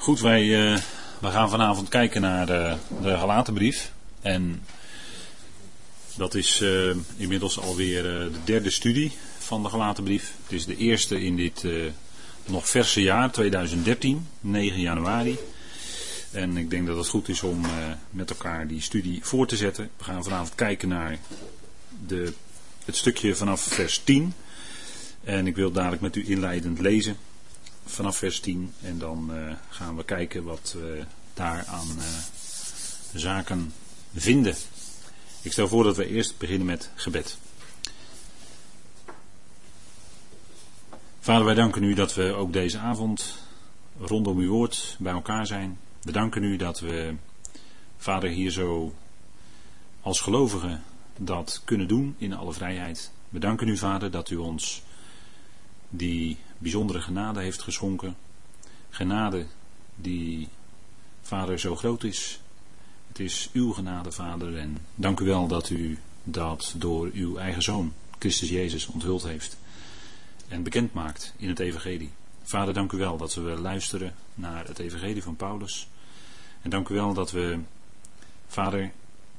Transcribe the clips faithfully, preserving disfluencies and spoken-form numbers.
Goed, wij, uh, we gaan vanavond kijken naar de, de Galatenbrief. En dat is uh, inmiddels alweer uh, de derde studie van de Galatenbrief. Het is de eerste in dit uh, nog verse jaar, tweeduizend dertien, negen januari. En ik denk dat het goed is om uh, met elkaar die studie voor te zetten. We gaan vanavond kijken naar de, het stukje vanaf vers tien. En ik wil dadelijk met u inleidend lezen. Vanaf vers tien en dan uh, gaan we kijken wat we daar aan uh, zaken vinden. Ik stel voor dat we eerst beginnen met gebed. Vader, wij danken u dat we ook deze avond rondom uw woord bij elkaar zijn. We danken u dat we, Vader, hier zo als gelovigen dat kunnen doen in alle vrijheid. We danken u, Vader, dat u ons die bijzondere genade heeft geschonken. Genade die, Vader, zo groot is. Het is uw genade, Vader. En dank u wel dat u dat door uw eigen Zoon, Christus Jezus, onthuld heeft. En bekend maakt in het evangelie. Vader, dank u wel dat we luisteren naar het evangelie van Paulus. En dank u wel dat we, Vader,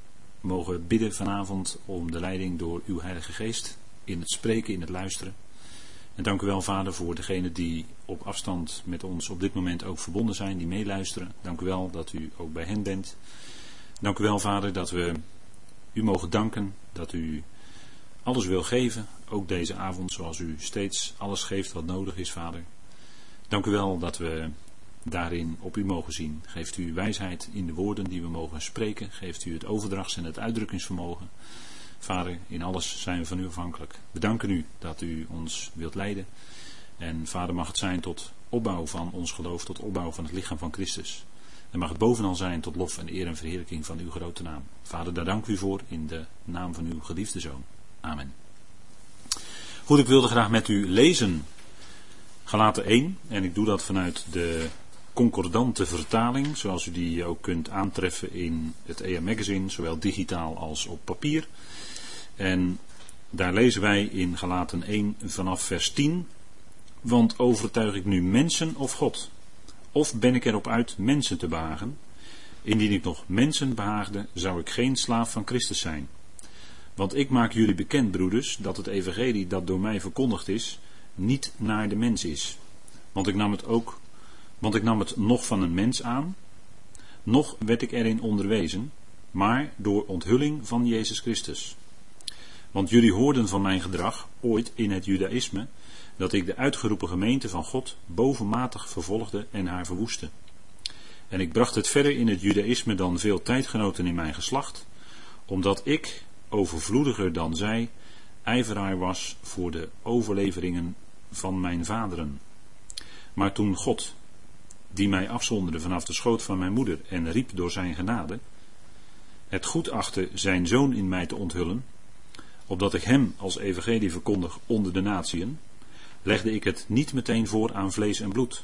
mogen bidden vanavond om de leiding door uw Heilige Geest. In het spreken, in het luisteren. En dank u wel, Vader, voor degenen die op afstand met ons op dit moment ook verbonden zijn, die meeluisteren. Dank u wel dat u ook bij hen bent. Dank u wel, Vader, dat we u mogen danken, dat u alles wil geven, ook deze avond, zoals u steeds alles geeft wat nodig is, Vader. Dank u wel dat we daarin op u mogen zien. Geeft u wijsheid in de woorden die we mogen spreken. Geeft u het overdrachts- en het uitdrukkingsvermogen. Vader, in alles zijn we van u afhankelijk. We danken u dat u ons wilt leiden. En Vader, mag het zijn tot opbouw van ons geloof, tot opbouw van het lichaam van Christus. En mag het bovenal zijn tot lof en eer en verheerlijking van uw grote naam. Vader, daar dank u voor in de naam van uw geliefde Zoon. Amen. Goed, ik wilde graag met u lezen Galaten één. En ik doe dat vanuit de concordante vertaling, zoals u die ook kunt aantreffen in het E M Magazine, zowel digitaal als op papier. En daar lezen wij in Galaten één vanaf vers tien. Want overtuig ik nu mensen of God? Of ben ik erop uit mensen te behagen? Indien ik nog mensen behaagde, zou ik geen slaaf van Christus zijn. Want ik maak jullie bekend, broeders, dat het evangelie dat door mij verkondigd is, niet naar de mens is. Want ik nam het ook, want ik nam het nog van een mens aan, nog werd ik erin onderwezen, maar door onthulling van Jezus Christus. Want jullie hoorden van mijn gedrag, ooit in het judaïsme, dat ik de uitgeroepen gemeente van God bovenmatig vervolgde en haar verwoestte. En ik bracht het verder in het judaïsme dan veel tijdgenoten in mijn geslacht, omdat ik, overvloediger dan zij, ijveraar was voor de overleveringen van mijn vaderen. Maar toen God, die mij afzonderde vanaf de schoot van mijn moeder en riep door zijn genade, het goed achtte zijn zoon in mij te onthullen, opdat ik hem als evangelie verkondig onder de natieën, legde ik het niet meteen voor aan vlees en bloed.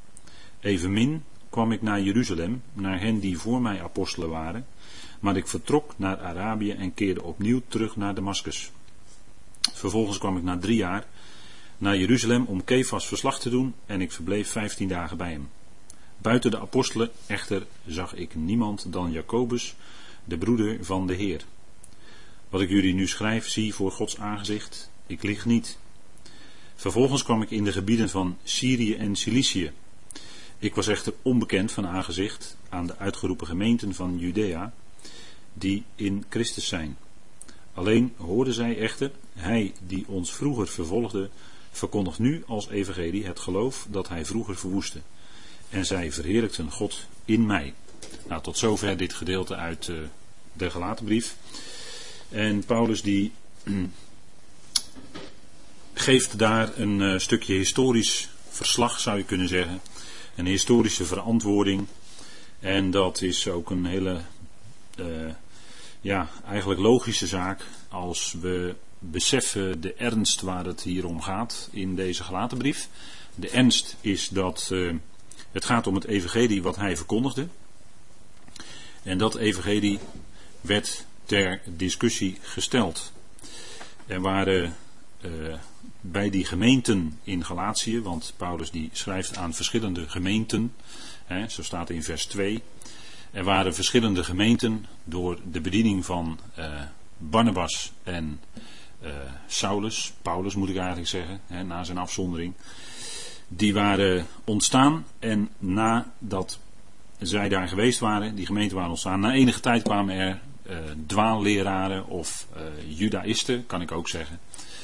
Evenmin kwam ik naar Jeruzalem, naar hen die voor mij apostelen waren, maar ik vertrok naar Arabië en keerde opnieuw terug naar Damaskus. Vervolgens kwam ik na drie jaar naar Jeruzalem om Kefas verslag te doen en ik verbleef vijftien dagen bij hem. Buiten de apostelen echter zag ik niemand dan Jacobus, de broeder van de Heer. Wat ik jullie nu schrijf, zie voor Gods aangezicht, ik lieg niet. Vervolgens kwam ik in de gebieden van Syrië en Cilicië. Ik was echter onbekend van aangezicht aan de uitgeroepen gemeenten van Judea, die in Christus zijn. Alleen hoorden zij echter, hij die ons vroeger vervolgde, verkondigt nu als evangelie het geloof dat hij vroeger verwoestte. En zij verheerlijkten God in mij. Nou, tot zover dit gedeelte uit uh, de Galatenbrief. En Paulus die geeft daar een uh, stukje historisch verslag, zou je kunnen zeggen. Een historische verantwoording. En dat is ook een hele, uh, ja, eigenlijk logische zaak als we beseffen de ernst waar het hier om gaat in deze Galatenbrief. De ernst is dat uh, het gaat om het evangelie wat hij verkondigde. En dat evangelie werd ter discussie gesteld. Er waren uh, bij die gemeenten in Galatië, want Paulus die schrijft aan verschillende gemeenten, hè, zo staat in vers twee. Er waren verschillende gemeenten door de bediening van uh, Barnabas en uh, Saulus, Paulus moet ik eigenlijk zeggen, hè, na zijn afzondering. Die waren ontstaan en nadat zij daar geweest waren, die gemeenten waren ontstaan, na enige tijd kwamen er uh, dwaalleraren of uh, judaïsten, kan ik ook zeggen,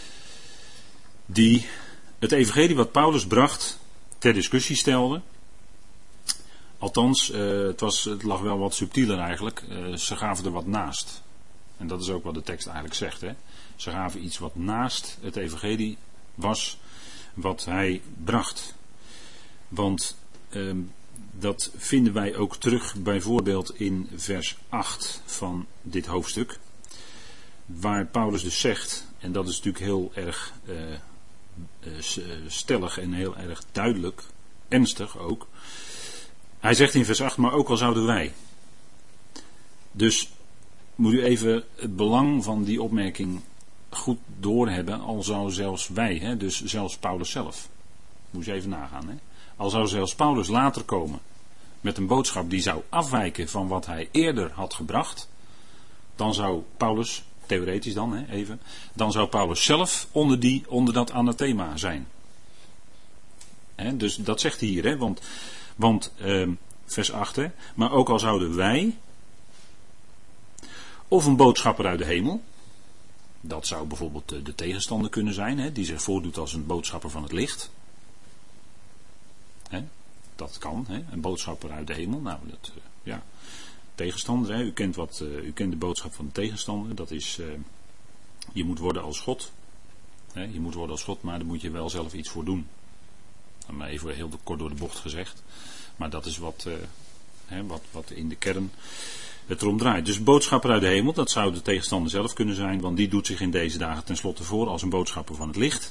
die het evangelie wat Paulus bracht ter discussie stelden. Althans, uh, het, was, het lag wel wat subtieler eigenlijk. Uh, ze gaven er wat naast. En dat is ook wat de tekst eigenlijk zegt. Hè? Ze gaven iets wat naast het evangelie was wat hij bracht. Want uh, dat vinden wij ook terug bijvoorbeeld in vers acht van dit hoofdstuk. Waar Paulus dus zegt, en dat is natuurlijk heel erg uh, uh, stellig en heel erg duidelijk, ernstig ook. Hij zegt in vers acht, maar ook al zouden wij. Dus moet u even het belang van die opmerking goed doorhebben, al zou zelfs wij, hè, dus zelfs Paulus zelf. Moet je even nagaan. Hè. Al zou zelfs Paulus later komen met een boodschap die zou afwijken van wat hij eerder had gebracht, dan zou Paulus, theoretisch dan hè, even, dan zou Paulus zelf onder, die, onder dat anathema zijn. Hè, dus dat zegt hij hier, hè, want... Want, eh, vers acht, hè, maar ook al zouden wij, of een boodschapper uit de hemel, dat zou bijvoorbeeld de, de tegenstander kunnen zijn, hè, die zich voordoet als een boodschapper van het licht. Hè, dat kan, hè, een boodschapper uit de hemel, nou, dat, uh, ja, tegenstander, hè, u kent wat, uh, u kent de boodschap van de tegenstander, dat is, uh, je moet worden als God. Hè, je moet worden als God, maar daar moet je wel zelf iets voor doen. Maar even heel kort door de bocht gezegd. Maar dat is wat, uh, hè, wat, wat in de kern het erom draait. Dus boodschapper uit de hemel, dat zou de tegenstander zelf kunnen zijn. Want die doet zich in deze dagen tenslotte voor als een boodschapper van het licht.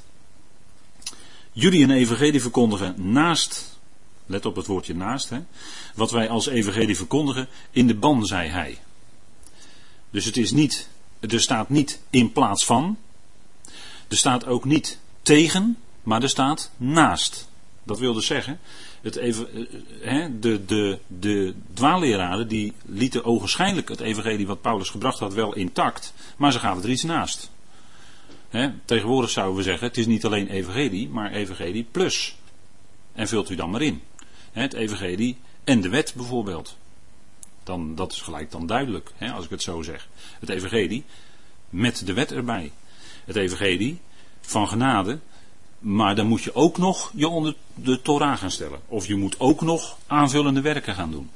Jullie een evangelie verkondigen naast, let op het woordje naast. Hè, wat wij als evangelie verkondigen, in de ban zei hij. Dus het is niet, er staat niet in plaats van. Er staat ook niet tegen, maar er staat naast. Dat wil dus zeggen, het even, he, de, de, de dwaalleraren die lieten ogenschijnlijk het evangelie wat Paulus gebracht had wel intact, maar ze gaven er iets naast. He, tegenwoordig zouden we zeggen, het is niet alleen evangelie, maar evangelie plus. En vult u dan maar in. He, het evangelie en de wet bijvoorbeeld. Dan, dat is gelijk dan duidelijk, he, als ik het zo zeg. Het evangelie met de wet erbij. Het evangelie van genade. Maar dan moet je ook nog je onder de Torah gaan stellen. Of je moet ook nog aanvullende werken gaan doen.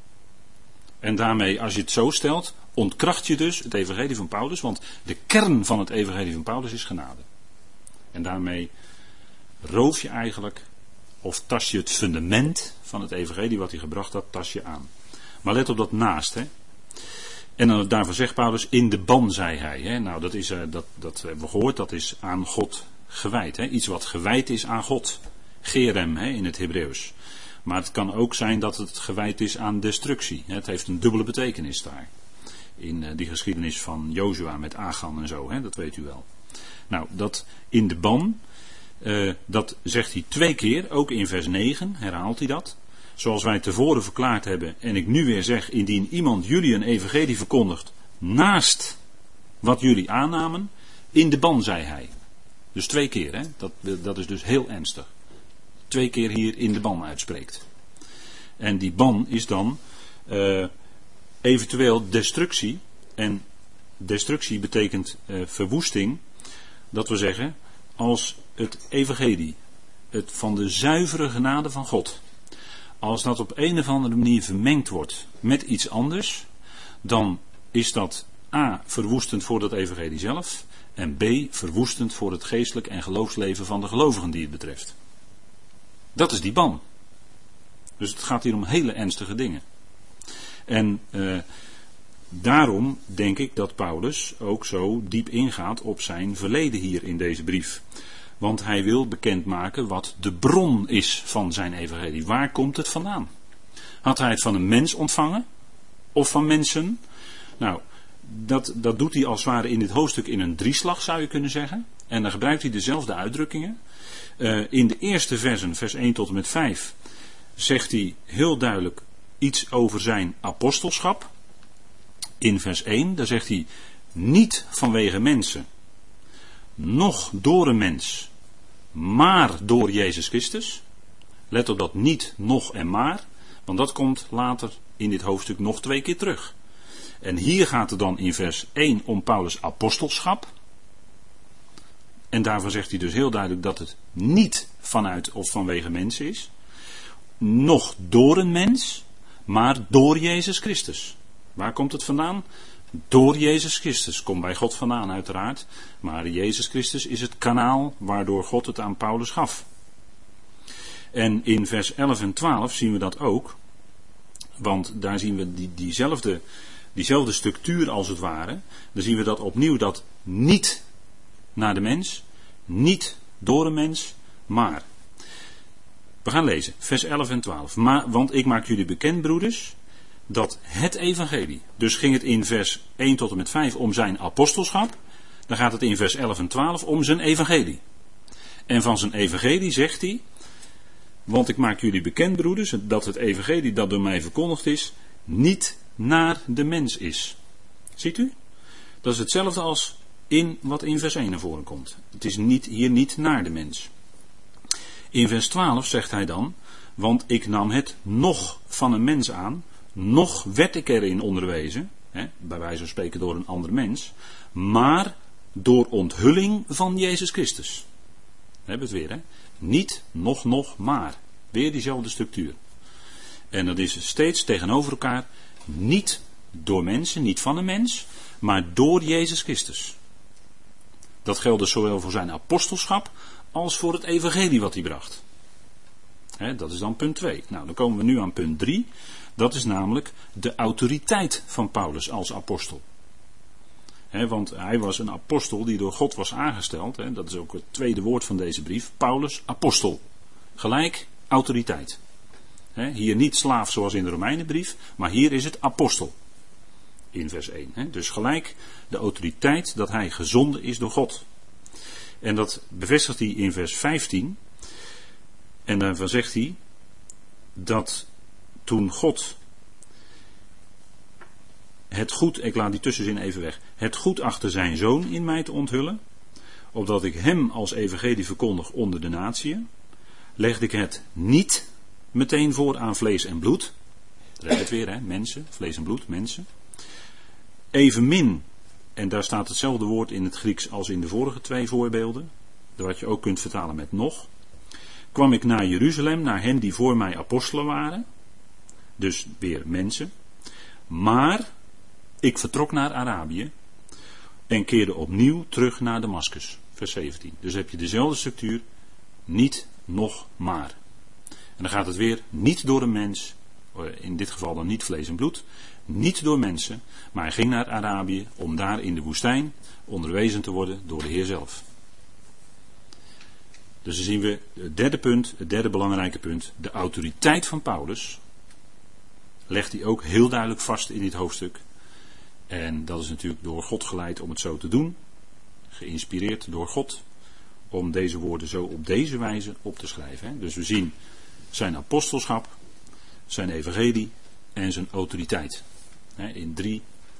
En daarmee, als je het zo stelt, ontkracht je dus het evangelie van Paulus. Want de kern van het evangelie van Paulus is genade. En daarmee roof je eigenlijk, of tast je het fundament van het evangelie wat hij gebracht had, tast je aan. Maar let op dat naast, hè. En dan daarvan zegt Paulus, in de ban zei hij. Hè. Nou, dat, is, uh, dat, dat hebben we gehoord, dat is aan God gewijd. Hè? Iets wat gewijd is aan God. Gerem hè, in het Hebreeuws. Maar het kan ook zijn dat het gewijd is aan destructie. Het heeft een dubbele betekenis daar. In uh, die geschiedenis van Jozua met Achan en zo. Hè? Dat weet u wel. Nou, dat in de ban. Uh, dat zegt hij twee keer. Ook in vers negen herhaalt hij dat. Zoals wij tevoren verklaard hebben. En ik nu weer zeg. Indien iemand jullie een evangelie verkondigt. Naast wat jullie aannamen. In de ban zei hij. Dus twee keer, hè? Dat, dat is dus heel ernstig. Twee keer hier in de ban uitspreekt. En die ban is dan uh, eventueel destructie. En destructie betekent uh, verwoesting. Dat we zeggen, als het evangelie, het van de zuivere genade van God, als dat op een of andere manier vermengd wordt met iets anders, dan is dat A, verwoestend voor dat evangelie zelf. En B, verwoestend voor het geestelijk en geloofsleven van de gelovigen die het betreft. Dat is die ban. Dus het gaat hier om hele ernstige dingen. En uh, daarom denk ik dat Paulus ook zo diep ingaat op zijn verleden hier in deze brief. Want hij wil bekendmaken wat de bron is van zijn evangelie. Waar komt het vandaan? Had hij het van een mens ontvangen? Of van mensen? Nou, dat, dat doet hij als het ware in dit hoofdstuk in een drieslag, zou je kunnen zeggen. En dan gebruikt hij dezelfde uitdrukkingen. Uh, in de eerste versen, vers één tot en met vijf, zegt hij heel duidelijk iets over zijn apostelschap. In vers één, daar zegt hij niet vanwege mensen, noch door een mens, maar door Jezus Christus. Let op dat niet, nog en maar, want dat komt later in dit hoofdstuk nog twee keer terug. En hier gaat het dan in vers één om Paulus' apostelschap. En daarvan zegt hij dus heel duidelijk dat het niet vanuit of vanwege mensen is. Nog door een mens, maar door Jezus Christus. Waar komt het vandaan? Door Jezus Christus. Komt bij God vandaan uiteraard. Maar Jezus Christus is het kanaal waardoor God het aan Paulus gaf. En in vers elf en twaalf zien we dat ook. Want daar zien we die, diezelfde, diezelfde structuur als het ware. Dan zien we dat opnieuw dat niet naar de mens, niet door een mens, maar. We gaan lezen, vers elf en twaalf. Maar, want ik maak jullie bekend, broeders, dat het evangelie. Dus ging het in vers één tot en met vijf om zijn apostelschap. Dan gaat het in vers elf en twaalf om zijn evangelie. En van zijn evangelie zegt hij, want ik maak jullie bekend, broeders, dat het evangelie dat door mij verkondigd is, niet naar de mens is. Ziet u? Dat is hetzelfde als in wat in vers één naar voren komt. Het is niet, hier niet naar de mens. In vers twaalf zegt hij dan, want ik nam het nog van een mens aan, nog werd ik erin onderwezen, hè, bij wijze van spreken door een ander mens, maar door onthulling van Jezus Christus. We hebben het weer, hè? Niet, nog, nog, maar. Weer diezelfde structuur. En dat is steeds tegenover elkaar, niet door mensen, niet van een mens, maar door Jezus Christus. Dat geldt dus zowel voor zijn apostelschap als voor het evangelie wat hij bracht. He, dat is dan punt twee. Nou, dan komen we nu aan punt drie. Dat is namelijk de autoriteit van Paulus als apostel. He, want hij was een apostel die door God was aangesteld. He, dat is ook het tweede woord van deze brief. Paulus, apostel. Gelijk autoriteit. He, hier niet slaaf zoals in de Romeinenbrief, maar hier is het apostel. In vers één. He. Dus gelijk de autoriteit dat hij gezonden is door God. En dat bevestigt hij in vers vijftien. En daarvan zegt hij dat toen God het goed, ik laat die tussenzin even weg, het goed achter zijn zoon in mij te onthullen, opdat ik hem als evangelie verkondig onder de natieën, legde ik het niet meteen voor aan vlees en bloed. Daar hebben we het weer, hè? Mensen, vlees en bloed, mensen. Evenmin, en daar staat hetzelfde woord in het Grieks als in de vorige twee voorbeelden, wat je ook kunt vertalen met nog, kwam ik naar Jeruzalem, naar hen die voor mij apostelen waren, dus weer mensen, maar ik vertrok naar Arabië en keerde opnieuw terug naar Damaskus, vers zeventien. Dus heb je dezelfde structuur, niet, nog, maar. En dan gaat het weer niet door een mens, in dit geval dan niet vlees en bloed, niet door mensen, maar hij ging naar Arabië om daar in de woestijn onderwezen te worden door de Heer zelf. Dus dan zien we het derde punt, het derde belangrijke punt, de autoriteit van Paulus, legt hij ook heel duidelijk vast in dit hoofdstuk. En dat is natuurlijk door God geleid om het zo te doen, geïnspireerd door God, om deze woorden zo op deze wijze op te schrijven. Dus we zien zijn apostelschap, zijn evangelie en zijn autoriteit. In drie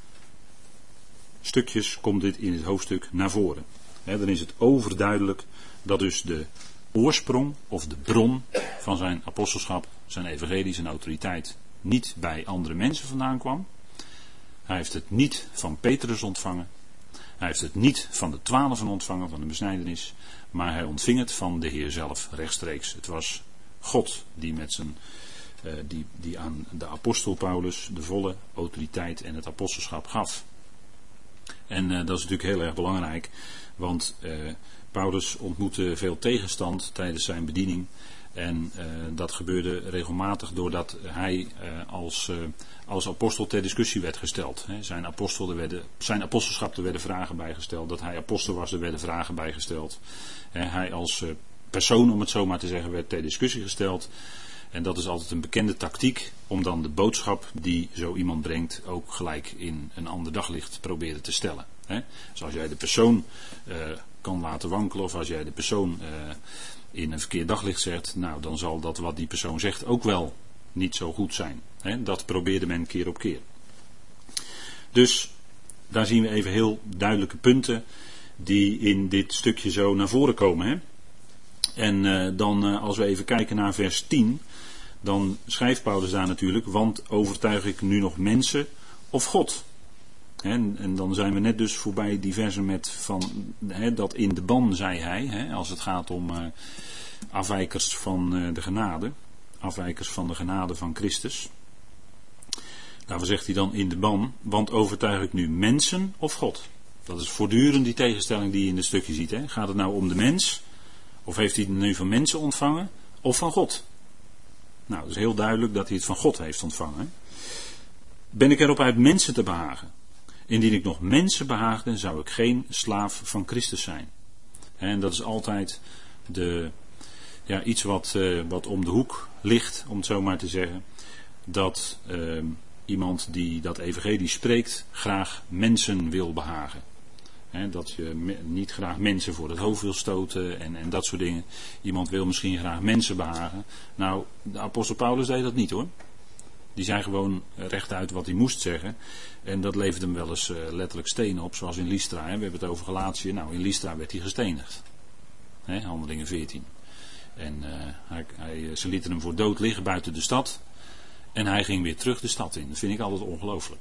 stukjes komt dit in het hoofdstuk naar voren. Dan is het overduidelijk dat dus de oorsprong of de bron van zijn apostelschap, zijn evangelie, zijn autoriteit niet bij andere mensen vandaan kwam. Hij heeft het niet van Petrus ontvangen. Hij heeft het niet van de twaalfen ontvangen, van de besnijdenis. Maar hij ontving het van de Heer zelf rechtstreeks. Het was God die, met zijn, uh, die, die aan de apostel Paulus de volle autoriteit en het apostelschap gaf. En uh, dat is natuurlijk heel erg belangrijk. Want uh, Paulus ontmoette veel tegenstand tijdens zijn bediening. En uh, dat gebeurde regelmatig doordat hij uh, als, uh, als apostel ter discussie werd gesteld. He, zijn, apostel, er werden, zijn apostelschap, er werden vragen bijgesteld. Dat hij apostel was, er werden vragen bijgesteld. He, hij als uh, persoon, om het zo maar te zeggen, werd ter discussie gesteld. En dat is altijd een bekende tactiek om dan de boodschap die zo iemand brengt ook gelijk in een ander daglicht proberen te stellen. He, dus als jij de persoon uh, kan laten wankelen, of als jij de persoon uh, in een verkeerd daglicht zet, nou dan zal dat wat die persoon zegt ook wel niet zo goed zijn. Hè? Dat probeerde men keer op keer. Dus daar zien we even heel duidelijke punten die in dit stukje zo naar voren komen. Hè? En uh, dan uh, als we even kijken naar vers tien, dan schrijft Paulus daar natuurlijk, want overtuig ik nu nog mensen of God? En, en dan zijn we net dus voorbij die versen met van, he, dat in de ban zei hij, he, als het gaat om uh, afwijkers van uh, de genade, afwijkers van de genade van Christus. Daarvoor zegt hij dan in de ban, want overtuig ik nu mensen of God? Dat is voortdurend die tegenstelling die je in het stukje ziet. He. Gaat het nou om de mens, of heeft hij het nu van mensen ontvangen, of van God? Nou, het is heel duidelijk dat hij het van God heeft ontvangen. Ben ik erop uit mensen te behagen? Indien ik nog mensen behaagde, zou ik geen slaaf van Christus zijn. En dat is altijd de, ja, iets wat, uh, wat om de hoek ligt, om het zo maar te zeggen. Dat uh, iemand die dat evangelie spreekt, graag mensen wil behagen. He, dat je me, niet graag mensen voor het hoofd wil stoten en, en dat soort dingen. Iemand wil misschien graag mensen behagen. Nou, de apostel Paulus deed dat niet hoor. Die zei gewoon rechtuit wat hij moest zeggen. En dat leverde hem wel eens uh, letterlijk stenen op, zoals in Lystra. Hè. We hebben het over Galatië. Nou, in Lystra werd hij gestenigd. Hè, Handelingen veertien. En uh, hij, hij, ze lieten hem voor dood liggen buiten de stad. En hij ging weer terug de stad in. Dat vind ik altijd ongelooflijk.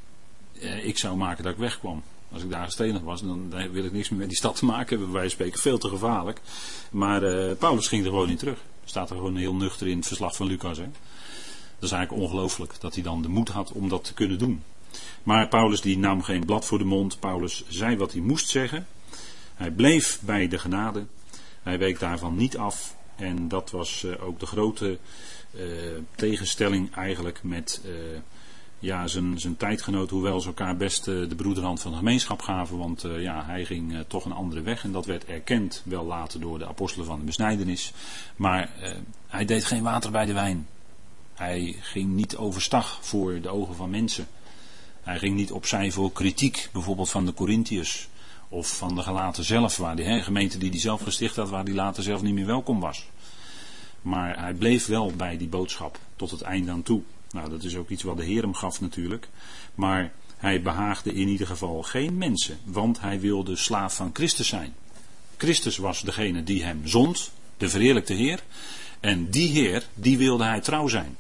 Uh, ik zou maken dat ik wegkwam. Als ik daar gestenigd was, dan, dan wil ik niks meer met die stad te maken hebben. Wij spreken veel te gevaarlijk. Maar uh, Paulus ging er gewoon niet terug. Staat er gewoon heel nuchter in het verslag van Lucas. Hè. Dat is eigenlijk ongelooflijk dat hij dan de moed had om dat te kunnen doen. Maar Paulus die nam geen blad voor de mond. Paulus zei wat hij moest zeggen. Hij bleef bij de genade. Hij week daarvan niet af. En dat was uh, ook de grote uh, tegenstelling eigenlijk met uh, ja, zijn, zijn tijdgenoot. Hoewel ze elkaar best uh, de broederhand van de gemeenschap gaven. Want uh, ja, hij ging uh, toch een andere weg. En dat werd erkend wel later door de apostelen van de besnijdenis. Maar uh, hij deed geen water bij de wijn. Hij ging niet overstag voor de ogen van mensen. Hij ging niet opzij voor kritiek, bijvoorbeeld van de Corinthiërs. Of van de Galaten zelf, waar die hè, gemeente die hij zelf gesticht had, waar hij later zelf niet meer welkom was. Maar hij bleef wel bij die boodschap tot het einde aan toe. Nou, dat is ook iets wat de Heer hem gaf natuurlijk. Maar hij behaagde in ieder geval geen mensen, want hij wilde slaaf van Christus zijn. Christus was degene die hem zond, de verheerlijkte Heer. En die Heer, die wilde hij trouw zijn.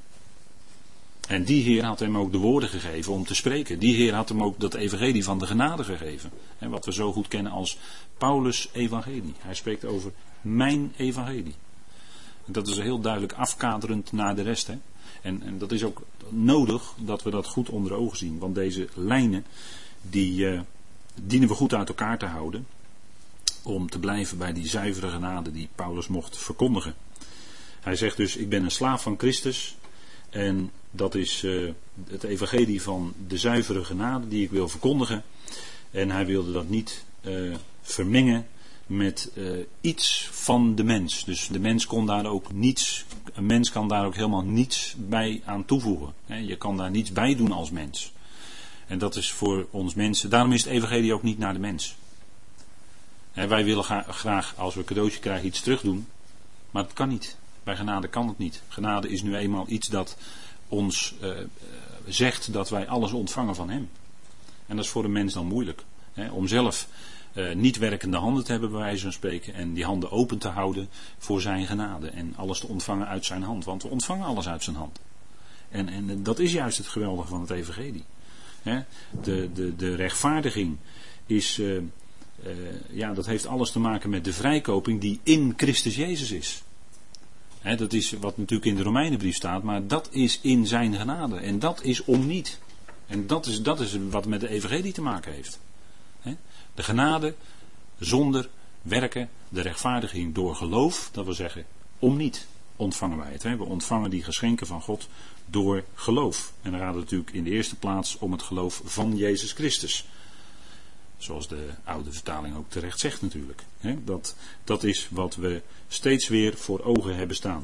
En die Heer had hem ook de woorden gegeven om te spreken. Die Heer had hem ook dat evangelie van de genade gegeven. En wat we zo goed kennen als Paulus' evangelie. Hij spreekt over mijn evangelie. En dat is heel duidelijk afkaderend naar de rest. Hè? En, en dat is ook nodig dat we dat goed onder ogen zien. Want deze lijnen, die uh, dienen we goed uit elkaar te houden. Om te blijven bij die zuivere genade die Paulus mocht verkondigen. Hij zegt dus, ik ben een slaaf van Christus. En dat is uh, het evangelie van de zuivere genade die ik wil verkondigen. En hij wilde dat niet uh, vermengen met uh, iets van de mens. Dus de mens kon daar ook niets, een mens kan daar ook helemaal niets bij aan toevoegen. He, je kan daar niets bij doen als mens. En dat is voor ons mensen, daarom is het evangelie ook niet naar de mens. He, wij willen ga, graag als we een cadeautje krijgen iets terug doen. Maar dat kan niet. Bij genade kan het niet. Genade is nu eenmaal iets dat ons uh, uh, zegt dat wij alles ontvangen van hem. En dat is voor een mens dan moeilijk. Hè, om zelf uh, niet werkende handen te hebben bij wijze van spreken. En die handen open te houden voor zijn genade. En alles te ontvangen uit zijn hand. Want we ontvangen alles uit zijn hand. En, en dat is juist het geweldige van het evangelie. Hè, de, de, de rechtvaardiging is... Uh, uh, ja, dat heeft alles te maken met de vrijkoping die in Christus Jezus is. He, dat is wat natuurlijk in de Romeinenbrief staat, maar dat is in zijn genade. En dat is om niet. En dat is, dat is wat met de evangelie te maken heeft. He, de genade zonder werken, de rechtvaardiging door geloof, dat wil zeggen om niet ontvangen wij het. He, we ontvangen die geschenken van God door geloof. En dan gaat het natuurlijk in de eerste plaats om het geloof van Jezus Christus. Zoals de oude vertaling ook terecht zegt natuurlijk. He, dat, dat is wat we steeds weer voor ogen hebben staan.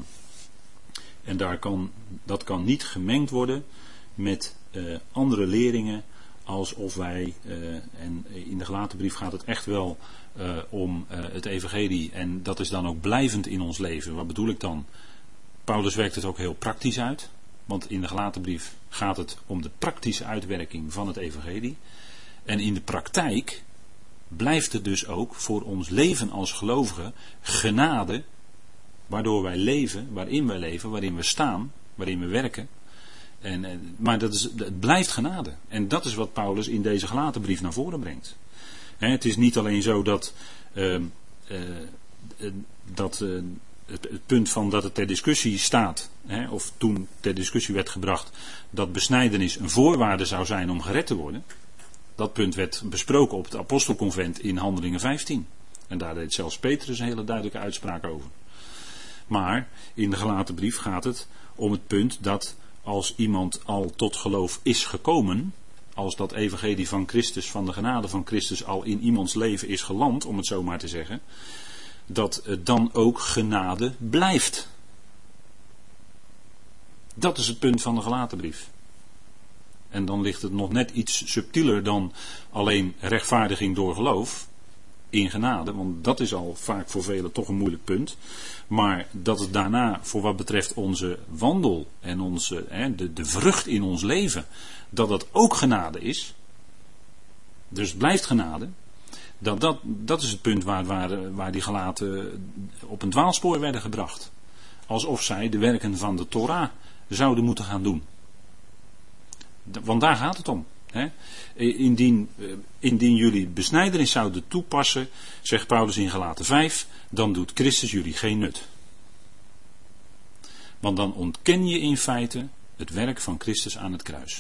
En daar kan, dat kan niet gemengd worden met uh, andere leringen alsof wij, uh, en in de Galatenbrief gaat het echt wel uh, om uh, het evangelie, en dat is dan ook blijvend in ons leven. Wat bedoel ik dan? Paulus werkt het ook heel praktisch uit, want in de Galatenbrief gaat het om de praktische uitwerking van het evangelie. En in de praktijk blijft het dus ook voor ons leven als gelovigen genade, waardoor wij leven, waarin wij leven, waarin we staan, waarin we werken. En, en, maar dat is, het blijft genade. En dat is wat Paulus in deze Galatenbrief naar voren brengt. He, het is niet alleen zo dat, uh, uh, uh, dat uh, het, het punt van dat het ter discussie staat, he, of toen ter discussie werd gebracht, dat besnijdenis een voorwaarde zou zijn om gered te worden. Dat punt werd besproken op het apostelconvent in Handelingen vijftien. En daar deed zelfs Petrus een hele duidelijke uitspraak over. Maar in de Galatenbrief gaat het om het punt dat als iemand al tot geloof is gekomen, als dat evangelie van Christus, van de genade van Christus al in iemands leven is geland, om het zo maar te zeggen, dat het dan ook genade blijft. Dat is het punt van de Galatenbrief. En dan ligt het nog net iets subtieler dan alleen rechtvaardiging door geloof in genade, want dat is al vaak voor velen toch een moeilijk punt. Maar dat het daarna voor wat betreft onze wandel en onze, hè, de, de vrucht in ons leven, dat dat ook genade is. Dus het blijft genade. Dat, dat, dat is het punt waar, waar, waar die Galaten op een dwaalspoor werden gebracht. Alsof zij de werken van de Torah zouden moeten gaan doen. Want daar gaat het om. Hè? Indien, indien jullie besnijdenis zouden toepassen, zegt Paulus in Galaten vijf, dan doet Christus jullie geen nut. Want dan ontken je in feite het werk van Christus aan het kruis.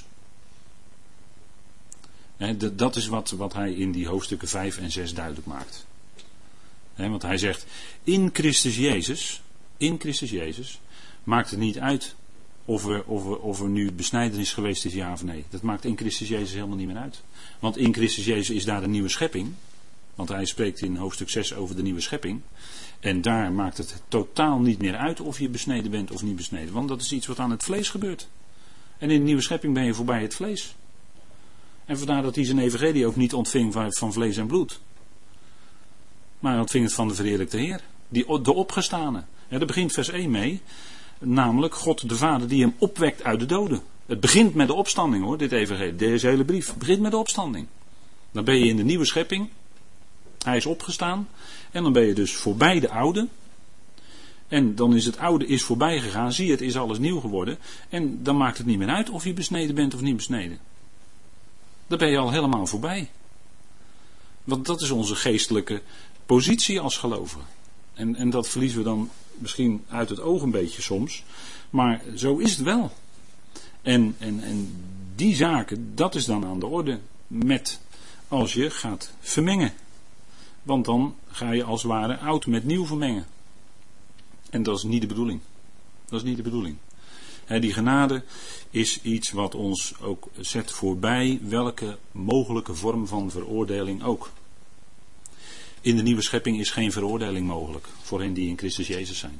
Hè, dat is wat, wat hij in die hoofdstukken vijf en zes duidelijk maakt. Hè, want hij zegt, in Christus Jezus, in Christus Jezus, maakt het niet uit Of er, of, er, of er nu besnijdenis geweest is, ja of nee. Dat maakt in Christus Jezus helemaal niet meer uit. Want in Christus Jezus is daar de nieuwe schepping. Want hij spreekt in hoofdstuk zes over de nieuwe schepping. En daar maakt het totaal niet meer uit of je besneden bent of niet besneden. Want dat is iets wat aan het vlees gebeurt. En in de nieuwe schepping ben je voorbij het vlees. En vandaar dat hij zijn evangelie ook niet ontving van vlees en bloed. Maar hij ontving het van de verheerlijkte Heer. Die, de opgestane. Ja, daar begint vers één mee. Namelijk God de Vader die hem opwekt uit de doden. Het begint met de opstanding hoor, dit evangelie, deze hele brief. Het begint met de opstanding. Dan ben je in de nieuwe schepping. Hij is opgestaan. En dan ben je dus voorbij de oude. En dan is het oude is voorbij gegaan. Zie je, het is alles nieuw geworden. En dan maakt het niet meer uit of je besneden bent of niet besneden. Dan ben je al helemaal voorbij. Want dat is onze geestelijke positie als gelovigen. En, en dat verliezen we dan misschien uit het oog een beetje soms. Maar zo is het wel. En, en, en die zaken, dat is dan aan de orde met als je gaat vermengen. Want dan ga je als het ware oud met nieuw vermengen. En dat is niet de bedoeling. Dat is niet de bedoeling. He, die genade is iets wat ons ook zet voorbij welke mogelijke vorm van veroordeling ook. In de nieuwe schepping is geen veroordeling mogelijk voor hen die in Christus Jezus zijn.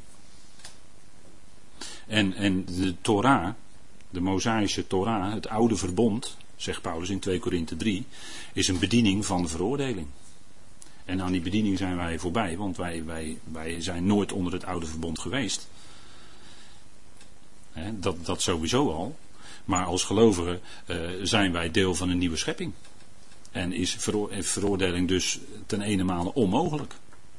En, en de Torah, de Mosaïsche Torah, het oude verbond, zegt Paulus in twee Korinthe drie, is een bediening van de veroordeling. En aan die bediening zijn wij voorbij, want wij, wij, wij zijn nooit onder het oude verbond geweest. He, dat, dat sowieso al. Maar als gelovigen uh, zijn wij deel van een nieuwe schepping. En is vero- veroordeling dus ten ene male onmogelijk.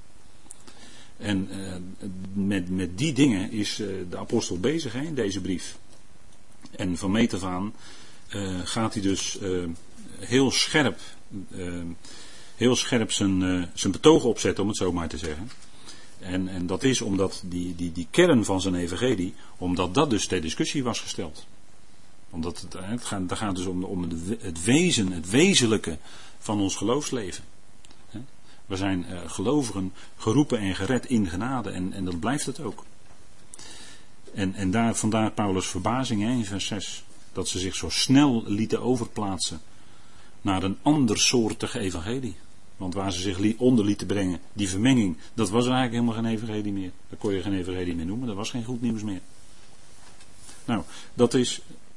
En uh, met, met die dingen is uh, de apostel bezig hè, in deze brief. En van meet af aan uh, gaat hij dus uh, heel scherp, uh, heel scherp zijn, uh, zijn betoog opzetten, om het zo maar te zeggen. En, en dat is omdat die, die, die kern van zijn evangelie, omdat dat dus ter discussie was gesteld. Omdat het, het gaat, het gaat dus om, om het wezen, het wezenlijke van ons geloofsleven. We zijn uh, gelovigen geroepen en gered in genade en, en dat blijft het ook. En, en daar, vandaar Paulus' verbazing hè, in vers zes. Dat ze zich zo snel lieten overplaatsen naar een andersoortig evangelie. Want waar ze zich onder lieten brengen, die vermenging, dat was eigenlijk helemaal geen evangelie meer. Daar kon je geen evangelie meer noemen, dat was geen goed nieuws meer. Nou, dat is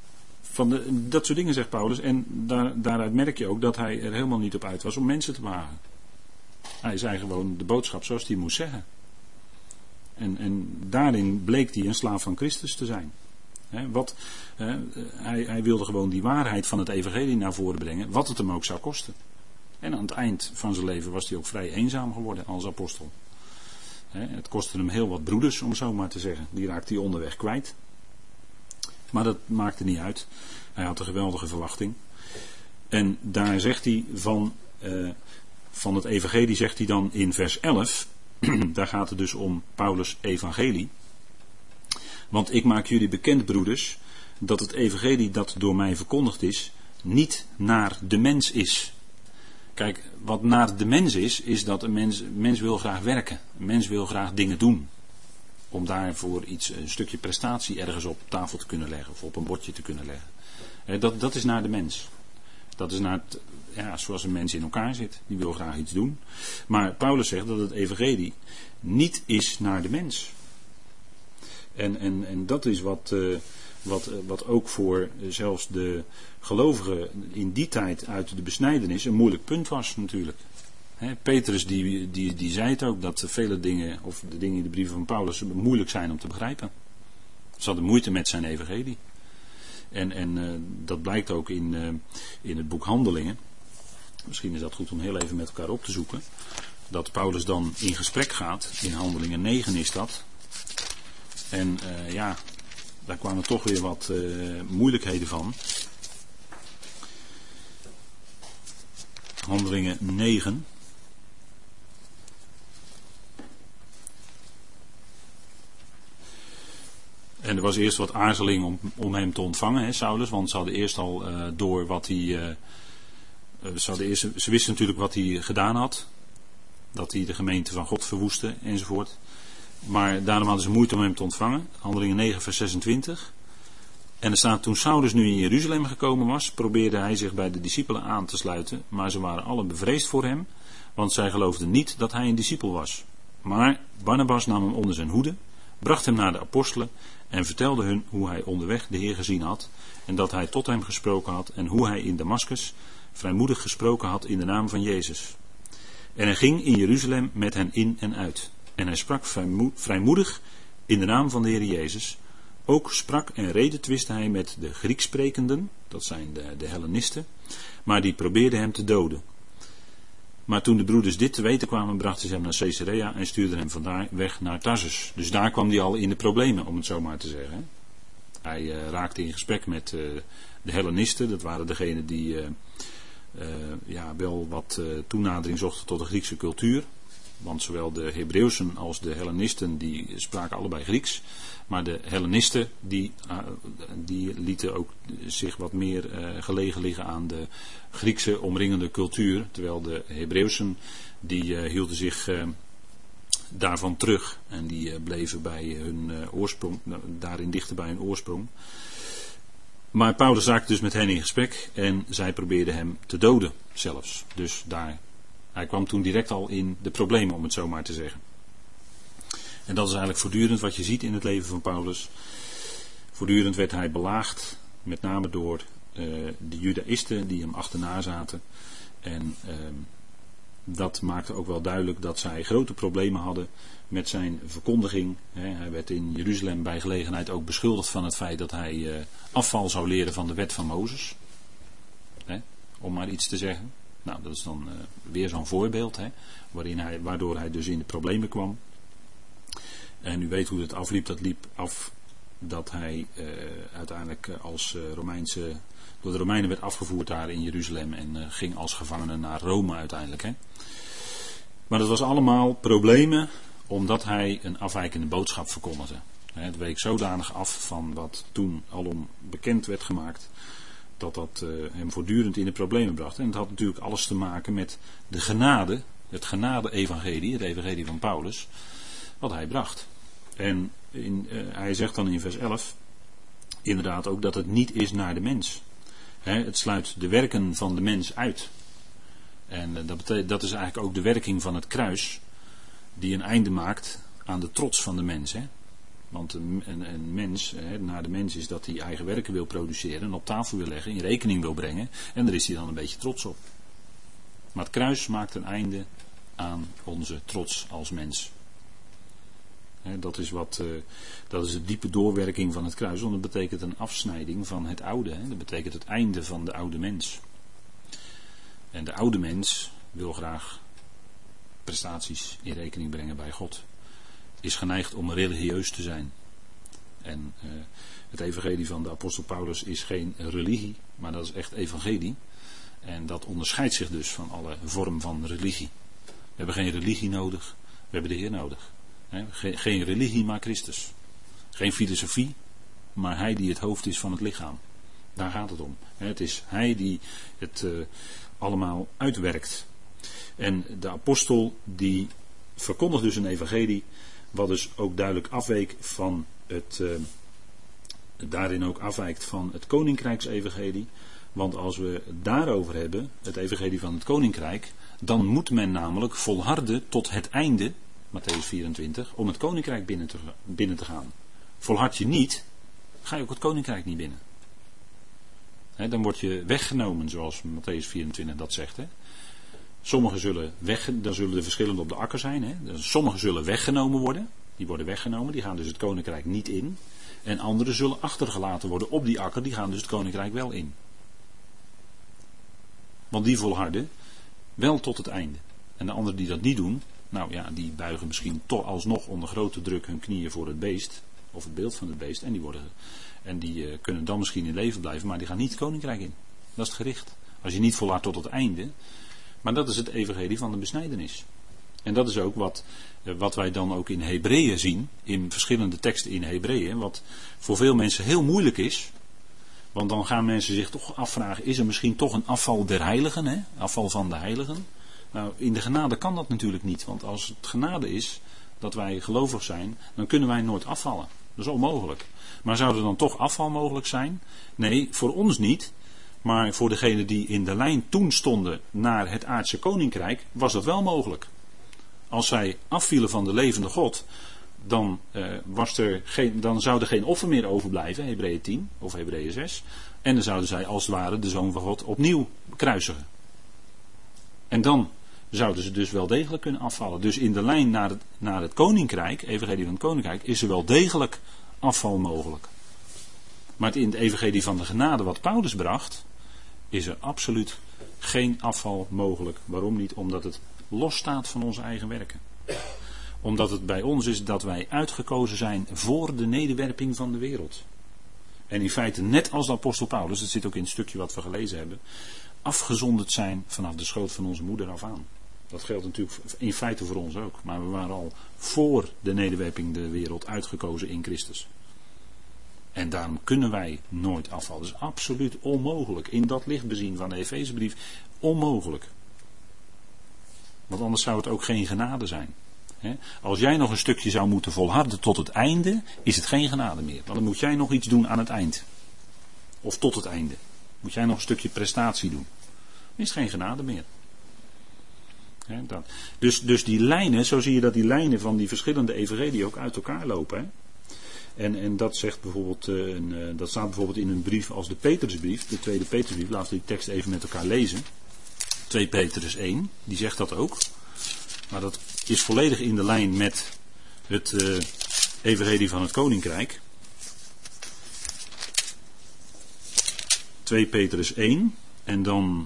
van de, dat soort dingen zegt Paulus. En daar, daaruit merk je ook dat hij er helemaal niet op uit was om mensen te behagen. Hij zei gewoon de boodschap zoals hij moest zeggen. En, en daarin bleek hij een slaaf van Christus te zijn. He, wat, he, hij, hij wilde gewoon die waarheid van het evangelie naar voren brengen, wat het hem ook zou kosten. En aan het eind van zijn leven was hij ook vrij eenzaam geworden als apostel. He, het kostte hem heel wat broeders, om zo maar te zeggen. Die raakte hij onderweg kwijt. Maar dat maakte niet uit. Hij had een geweldige verwachting. En daar zegt hij van, uh, van het evangelie, zegt hij dan in vers elf. Daar gaat het dus om Paulus' evangelie. Want ik maak jullie bekend, broeders, dat het evangelie dat door mij verkondigd is, niet naar de mens is. Kijk, wat naar de mens is, is dat een mens, een mens wil graag werken. Een mens wil graag dingen doen. Om daarvoor iets, een stukje prestatie ergens op tafel te kunnen leggen. Of op een bordje te kunnen leggen. Dat, dat is naar de mens. Dat is naar het, ja, zoals een mens in elkaar zit. Die wil graag iets doen. Maar Paulus zegt dat het evangelie niet is naar de mens. En, en, en dat is wat, uh, wat, uh, wat ook voor uh, zelfs de gelovigen in die tijd uit de besnijdenis een moeilijk punt was natuurlijk. He, Petrus die, die, die zei het ook, dat vele dingen, of de dingen in de brieven van Paulus, moeilijk zijn om te begrijpen. Ze hadden moeite met zijn evangelie. En, en uh, dat blijkt ook in, uh, in het boek Handelingen. Misschien is dat goed om heel even met elkaar op te zoeken. Dat Paulus dan in gesprek gaat, in Handelingen negen is dat. En uh, ja, daar kwamen toch weer wat uh, moeilijkheden van. Handelingen negen. En er was eerst wat aarzeling om, om hem te ontvangen, hè, Saulus. Want ze hadden eerst al uh, door wat hij... Uh, ze, hadden eerst, ze wisten natuurlijk wat hij gedaan had. Dat hij de gemeente van God verwoestte enzovoort. Maar daarom hadden ze moeite om hem te ontvangen. Handelingen negen vers zesentwintig. En er staat, toen Saulus nu in Jeruzalem gekomen was, probeerde hij zich bij de discipelen aan te sluiten. Maar ze waren allen bevreesd voor hem, want zij geloofden niet dat hij een discipel was. Maar Barnabas nam hem onder zijn hoede, bracht hem naar de apostelen en vertelde hun hoe hij onderweg de Heer gezien had. En dat hij tot hem gesproken had en hoe hij in Damaskus vrijmoedig gesproken had in de naam van Jezus. En hij ging in Jeruzalem met hen in en uit. En hij sprak vrijmoedig in de naam van de Heer Jezus. Ook sprak en redetwistte hij met de Grieksprekenden, dat zijn de, de Hellenisten, maar die probeerden hem te doden. Maar toen de broeders dit te weten kwamen, brachten ze hem naar Caesarea en stuurden hem vandaar weg naar Tarsus. Dus daar kwam hij al in de problemen, om het zo maar te zeggen. Hij uh, raakte in gesprek met uh, de Hellenisten, dat waren degenen die uh, uh, ja, wel wat uh, toenadering zochten tot de Griekse cultuur. Want zowel de Hebreeuwsen als de Hellenisten die spraken allebei Grieks. Maar de Hellenisten die, uh, die lieten ook zich wat meer uh, gelegen liggen aan de Griekse omringende cultuur. Terwijl de Hebreeuwsen die uh, hielden zich uh, daarvan terug. En die uh, bleven bij hun uh, oorsprong, daarin dichter bij hun oorsprong. Maar Paulus raakte dus met hen in gesprek en zij probeerden hem te doden zelfs. Dus daar... Hij kwam toen direct al in de problemen, om het zo maar te zeggen. En dat is eigenlijk voortdurend wat je ziet in het leven van Paulus. Voortdurend werd hij belaagd, met name door uh, de Judaïsten die hem achterna zaten. En uh, dat maakte ook wel duidelijk dat zij grote problemen hadden met zijn verkondiging. He, hij werd in Jeruzalem bij gelegenheid ook beschuldigd van het feit dat hij uh, afval zou leren van de wet van Mozes. He, om maar iets te zeggen. Nou, dat is dan uh, weer zo'n voorbeeld, hè, waarin hij, waardoor hij dus in de problemen kwam. En u weet hoe het afliep. Dat liep af dat hij uh, uiteindelijk als uh, Romeinse, door de Romeinen werd afgevoerd daar in Jeruzalem en uh, ging als gevangene naar Rome uiteindelijk. Hè. Maar dat was allemaal problemen omdat hij een afwijkende boodschap verkondigde. Het week zodanig af van wat toen alom bekend werd gemaakt, dat dat uh, hem voortdurend in de problemen bracht. En het had natuurlijk alles te maken met de genade, het genade-evangelie, het evangelie van Paulus, wat hij bracht. En in, uh, hij zegt dan in vers elf, inderdaad ook dat het niet is naar de mens. He, het sluit de werken van de mens uit. En uh, dat, betekent, dat is eigenlijk ook de werking van het kruis, die een einde maakt aan de trots van de mens. He. Want een, een, een mens, hè, naar de mens is dat hij eigen werken wil produceren en op tafel wil leggen, in rekening wil brengen. En daar is hij dan een beetje trots op. Maar het kruis maakt een einde aan onze trots als mens. Hè, dat is wat, uh, dat is de diepe doorwerking van het kruis. Want dat betekent een afsnijding van het oude. Hè. Dat betekent het einde van de oude mens. En de oude mens wil graag prestaties in rekening brengen bij God. Is geneigd om religieus te zijn. En uh, het evangelie van de apostel Paulus is geen religie, maar dat is echt evangelie. En dat onderscheidt zich dus van alle vorm van religie. We hebben geen religie nodig, we hebben de Heer nodig. He, geen, geen religie, maar Christus. Geen filosofie, maar Hij die het hoofd is van het lichaam. Daar gaat het om. He, het is Hij die het uh, allemaal uitwerkt. En de apostel die verkondigt dus een evangelie, wat dus ook duidelijk afweek van het, uh, daarin ook afwijkt van het koninkrijksevangelie. Want als we het daarover hebben, het evangelie van het koninkrijk, dan moet men namelijk volharden tot het einde, Mattheüs vierentwintig, om het koninkrijk binnen te, binnen te gaan. Volhard je niet, ga je ook het koninkrijk niet binnen. He, dan word je weggenomen, zoals Mattheüs vierentwintig dat zegt. He. Sommigen zullen weg, dan zullen de verschillende op de akker zijn. Hè. Sommigen zullen weggenomen worden. Die worden weggenomen, die gaan dus het koninkrijk niet in. En anderen zullen achtergelaten worden op die akker, die gaan dus het koninkrijk wel in. Want die volharden wel tot het einde. En de anderen die dat niet doen, nou ja, die buigen misschien toch alsnog onder grote druk hun knieën voor het beest. Of het beeld van het beest. En die, worden, en die uh, kunnen dan misschien in leven blijven, maar die gaan niet het koninkrijk in. Dat is het gericht. Als je niet volhardt tot het einde. Maar dat is het evangelie van de besnijdenis. En dat is ook wat, wat wij dan ook in Hebreeën zien, in verschillende teksten in Hebreeën, wat voor veel mensen heel moeilijk is. Want dan gaan mensen zich toch afvragen, is er misschien toch een afval der heiligen, hè? Afval van de heiligen? Nou, in de genade kan dat natuurlijk niet, want als het genade is, dat wij gelovig zijn, dan kunnen wij nooit afvallen. Dat is onmogelijk. Maar zou er dan toch afval mogelijk zijn? Nee, voor ons niet. Maar voor degenen die in de lijn toen stonden naar het aardse koninkrijk, was dat wel mogelijk. Als zij afvielen van de levende God, dan, uh, was er geen, dan zou er geen offer meer overblijven, Hebreeën tien of Hebreeën zes. En dan zouden zij als het ware de Zoon van God opnieuw kruisigen. En dan zouden ze dus wel degelijk kunnen afvallen. Dus in de lijn naar het, naar het koninkrijk, evangelie van het koninkrijk, is er wel degelijk afval mogelijk. Maar in het evangelie van de genade wat Paulus bracht, is er absoluut geen afval mogelijk. Waarom niet? Omdat het losstaat van onze eigen werken. Omdat het bij ons is dat wij uitgekozen zijn voor de nederwerping van de wereld. En in feite net als de apostel Paulus, dat zit ook in het stukje wat we gelezen hebben, afgezonderd zijn vanaf de schoot van onze moeder af aan. Dat geldt natuurlijk in feite voor ons ook. Maar we waren al voor de nederwerping de wereld uitgekozen in Christus. En daarom kunnen wij nooit afvallen. Dat is absoluut onmogelijk. In dat licht bezien van de Efezebrief, onmogelijk. Want anders zou het ook geen genade zijn. He? Als jij nog een stukje zou moeten volharden tot het einde, is het geen genade meer. Want dan moet jij nog iets doen aan het eind. Of tot het einde. Moet jij nog een stukje prestatie doen. Dan is het geen genade meer. He, dat. Dus, dus die lijnen, zo zie je dat die lijnen van die verschillende evangelieën ook uit elkaar lopen. He? En, en dat zegt bijvoorbeeld, uh, een, uh, dat staat bijvoorbeeld in een brief als de Petrusbrief, de tweede Petrusbrief. Laten we die tekst even met elkaar lezen. twee Petrus één, die zegt dat ook. Maar dat is volledig in de lijn met het uh, evangelie van het koninkrijk. twee Petrus één en dan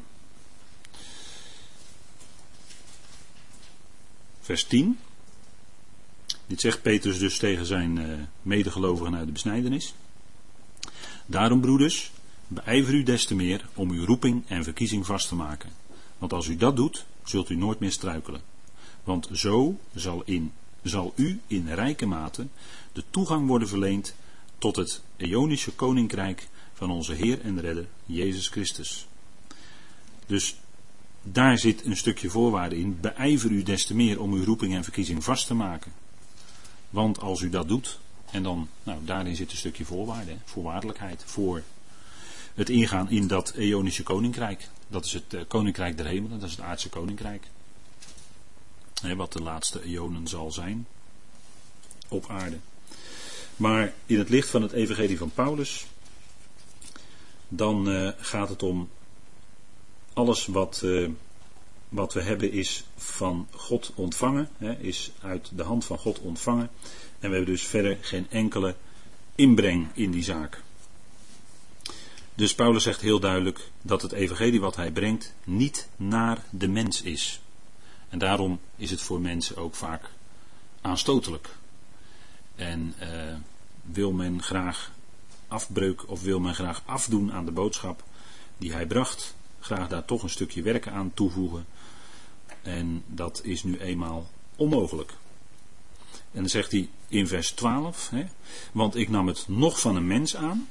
vers tien. Dit zegt Petrus dus tegen zijn uh, medegelovigen uit de besnijdenis. Daarom, broeders, beijver u des te meer om uw roeping en verkiezing vast te maken. Want als u dat doet, zult u nooit meer struikelen. Want zo zal, in, zal u in rijke mate de toegang worden verleend tot het eonische koninkrijk van onze Heer en Redder, Jezus Christus. Dus daar zit een stukje voorwaarde in. Beijver u des te meer om uw roeping en verkiezing vast te maken. Want als u dat doet, en dan, nou, daarin zit een stukje voorwaarde, voorwaardelijkheid, voor het ingaan in dat eonische koninkrijk. Dat is het uh, koninkrijk der hemelen, dat is het aardse koninkrijk. He, wat de laatste eonen zal zijn op aarde. Maar in het licht van het evangelie van Paulus, dan uh, gaat het om alles wat, uh, wat we hebben is van God ontvangen, hè, is uit de hand van God ontvangen. En we hebben dus verder geen enkele inbreng in die zaak. Dus Paulus zegt heel duidelijk dat het evangelie wat hij brengt niet naar de mens is. En daarom is het voor mensen ook vaak aanstotelijk. En uh, wil men graag afbreuk of wil men graag afdoen aan de boodschap die hij bracht, graag daar toch een stukje werken aan toevoegen. En dat is nu eenmaal onmogelijk. En dan zegt hij in vers twaalf, hè, want ik nam het nog van een mens aan,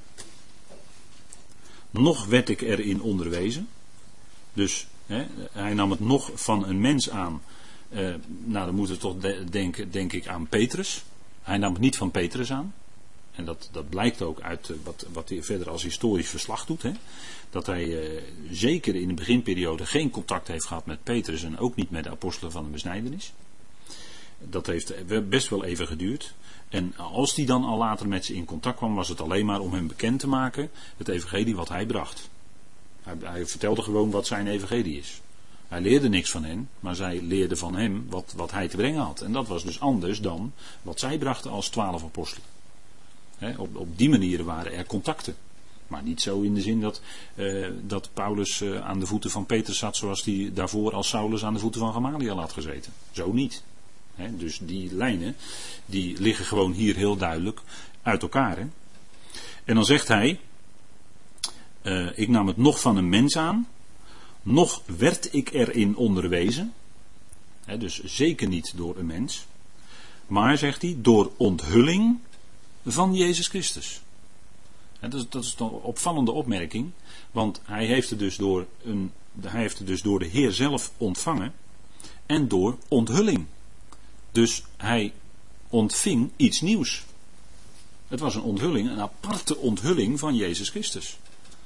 nog werd ik erin onderwezen. Dus hè, hij nam het nog van een mens aan. Uh, nou, dan moeten we toch de- denken, denk ik, aan Petrus. Hij nam het niet van Petrus aan. En dat, dat blijkt ook uit uh, wat, wat hij verder als historisch verslag doet. Hè? Dat hij uh, zeker in de beginperiode geen contact heeft gehad met Petrus en ook niet met de apostelen van de besnijdenis. Dat heeft best wel even geduurd. En als die dan al later met ze in contact kwam, was het alleen maar om hem bekend te maken, het evangelie wat hij bracht. Hij, hij vertelde gewoon wat zijn evangelie is. Hij leerde niks van hen, maar zij leerden van hem wat, wat hij te brengen had. En dat was dus anders dan wat zij brachten als twaalf apostelen. He, op, op die manier waren er contacten. Maar niet zo in de zin dat, uh, dat Paulus uh, aan de voeten van Petrus zat zoals hij daarvoor als Saulus aan de voeten van Gamaliel had gezeten. Zo niet. He, dus die lijnen die liggen gewoon hier heel duidelijk uit elkaar. He. En dan zegt hij, uh, ik nam het nog van een mens aan, nog werd ik erin onderwezen. He, dus zeker niet door een mens. Maar, zegt hij, door onthulling van Jezus Christus. He, dat, is, dat is een opvallende opmerking. Want hij heeft het dus door, een, hij heeft het dus door de Heer zelf ontvangen. En door onthulling. Dus hij ontving iets nieuws. Het was een onthulling, een aparte onthulling van Jezus Christus.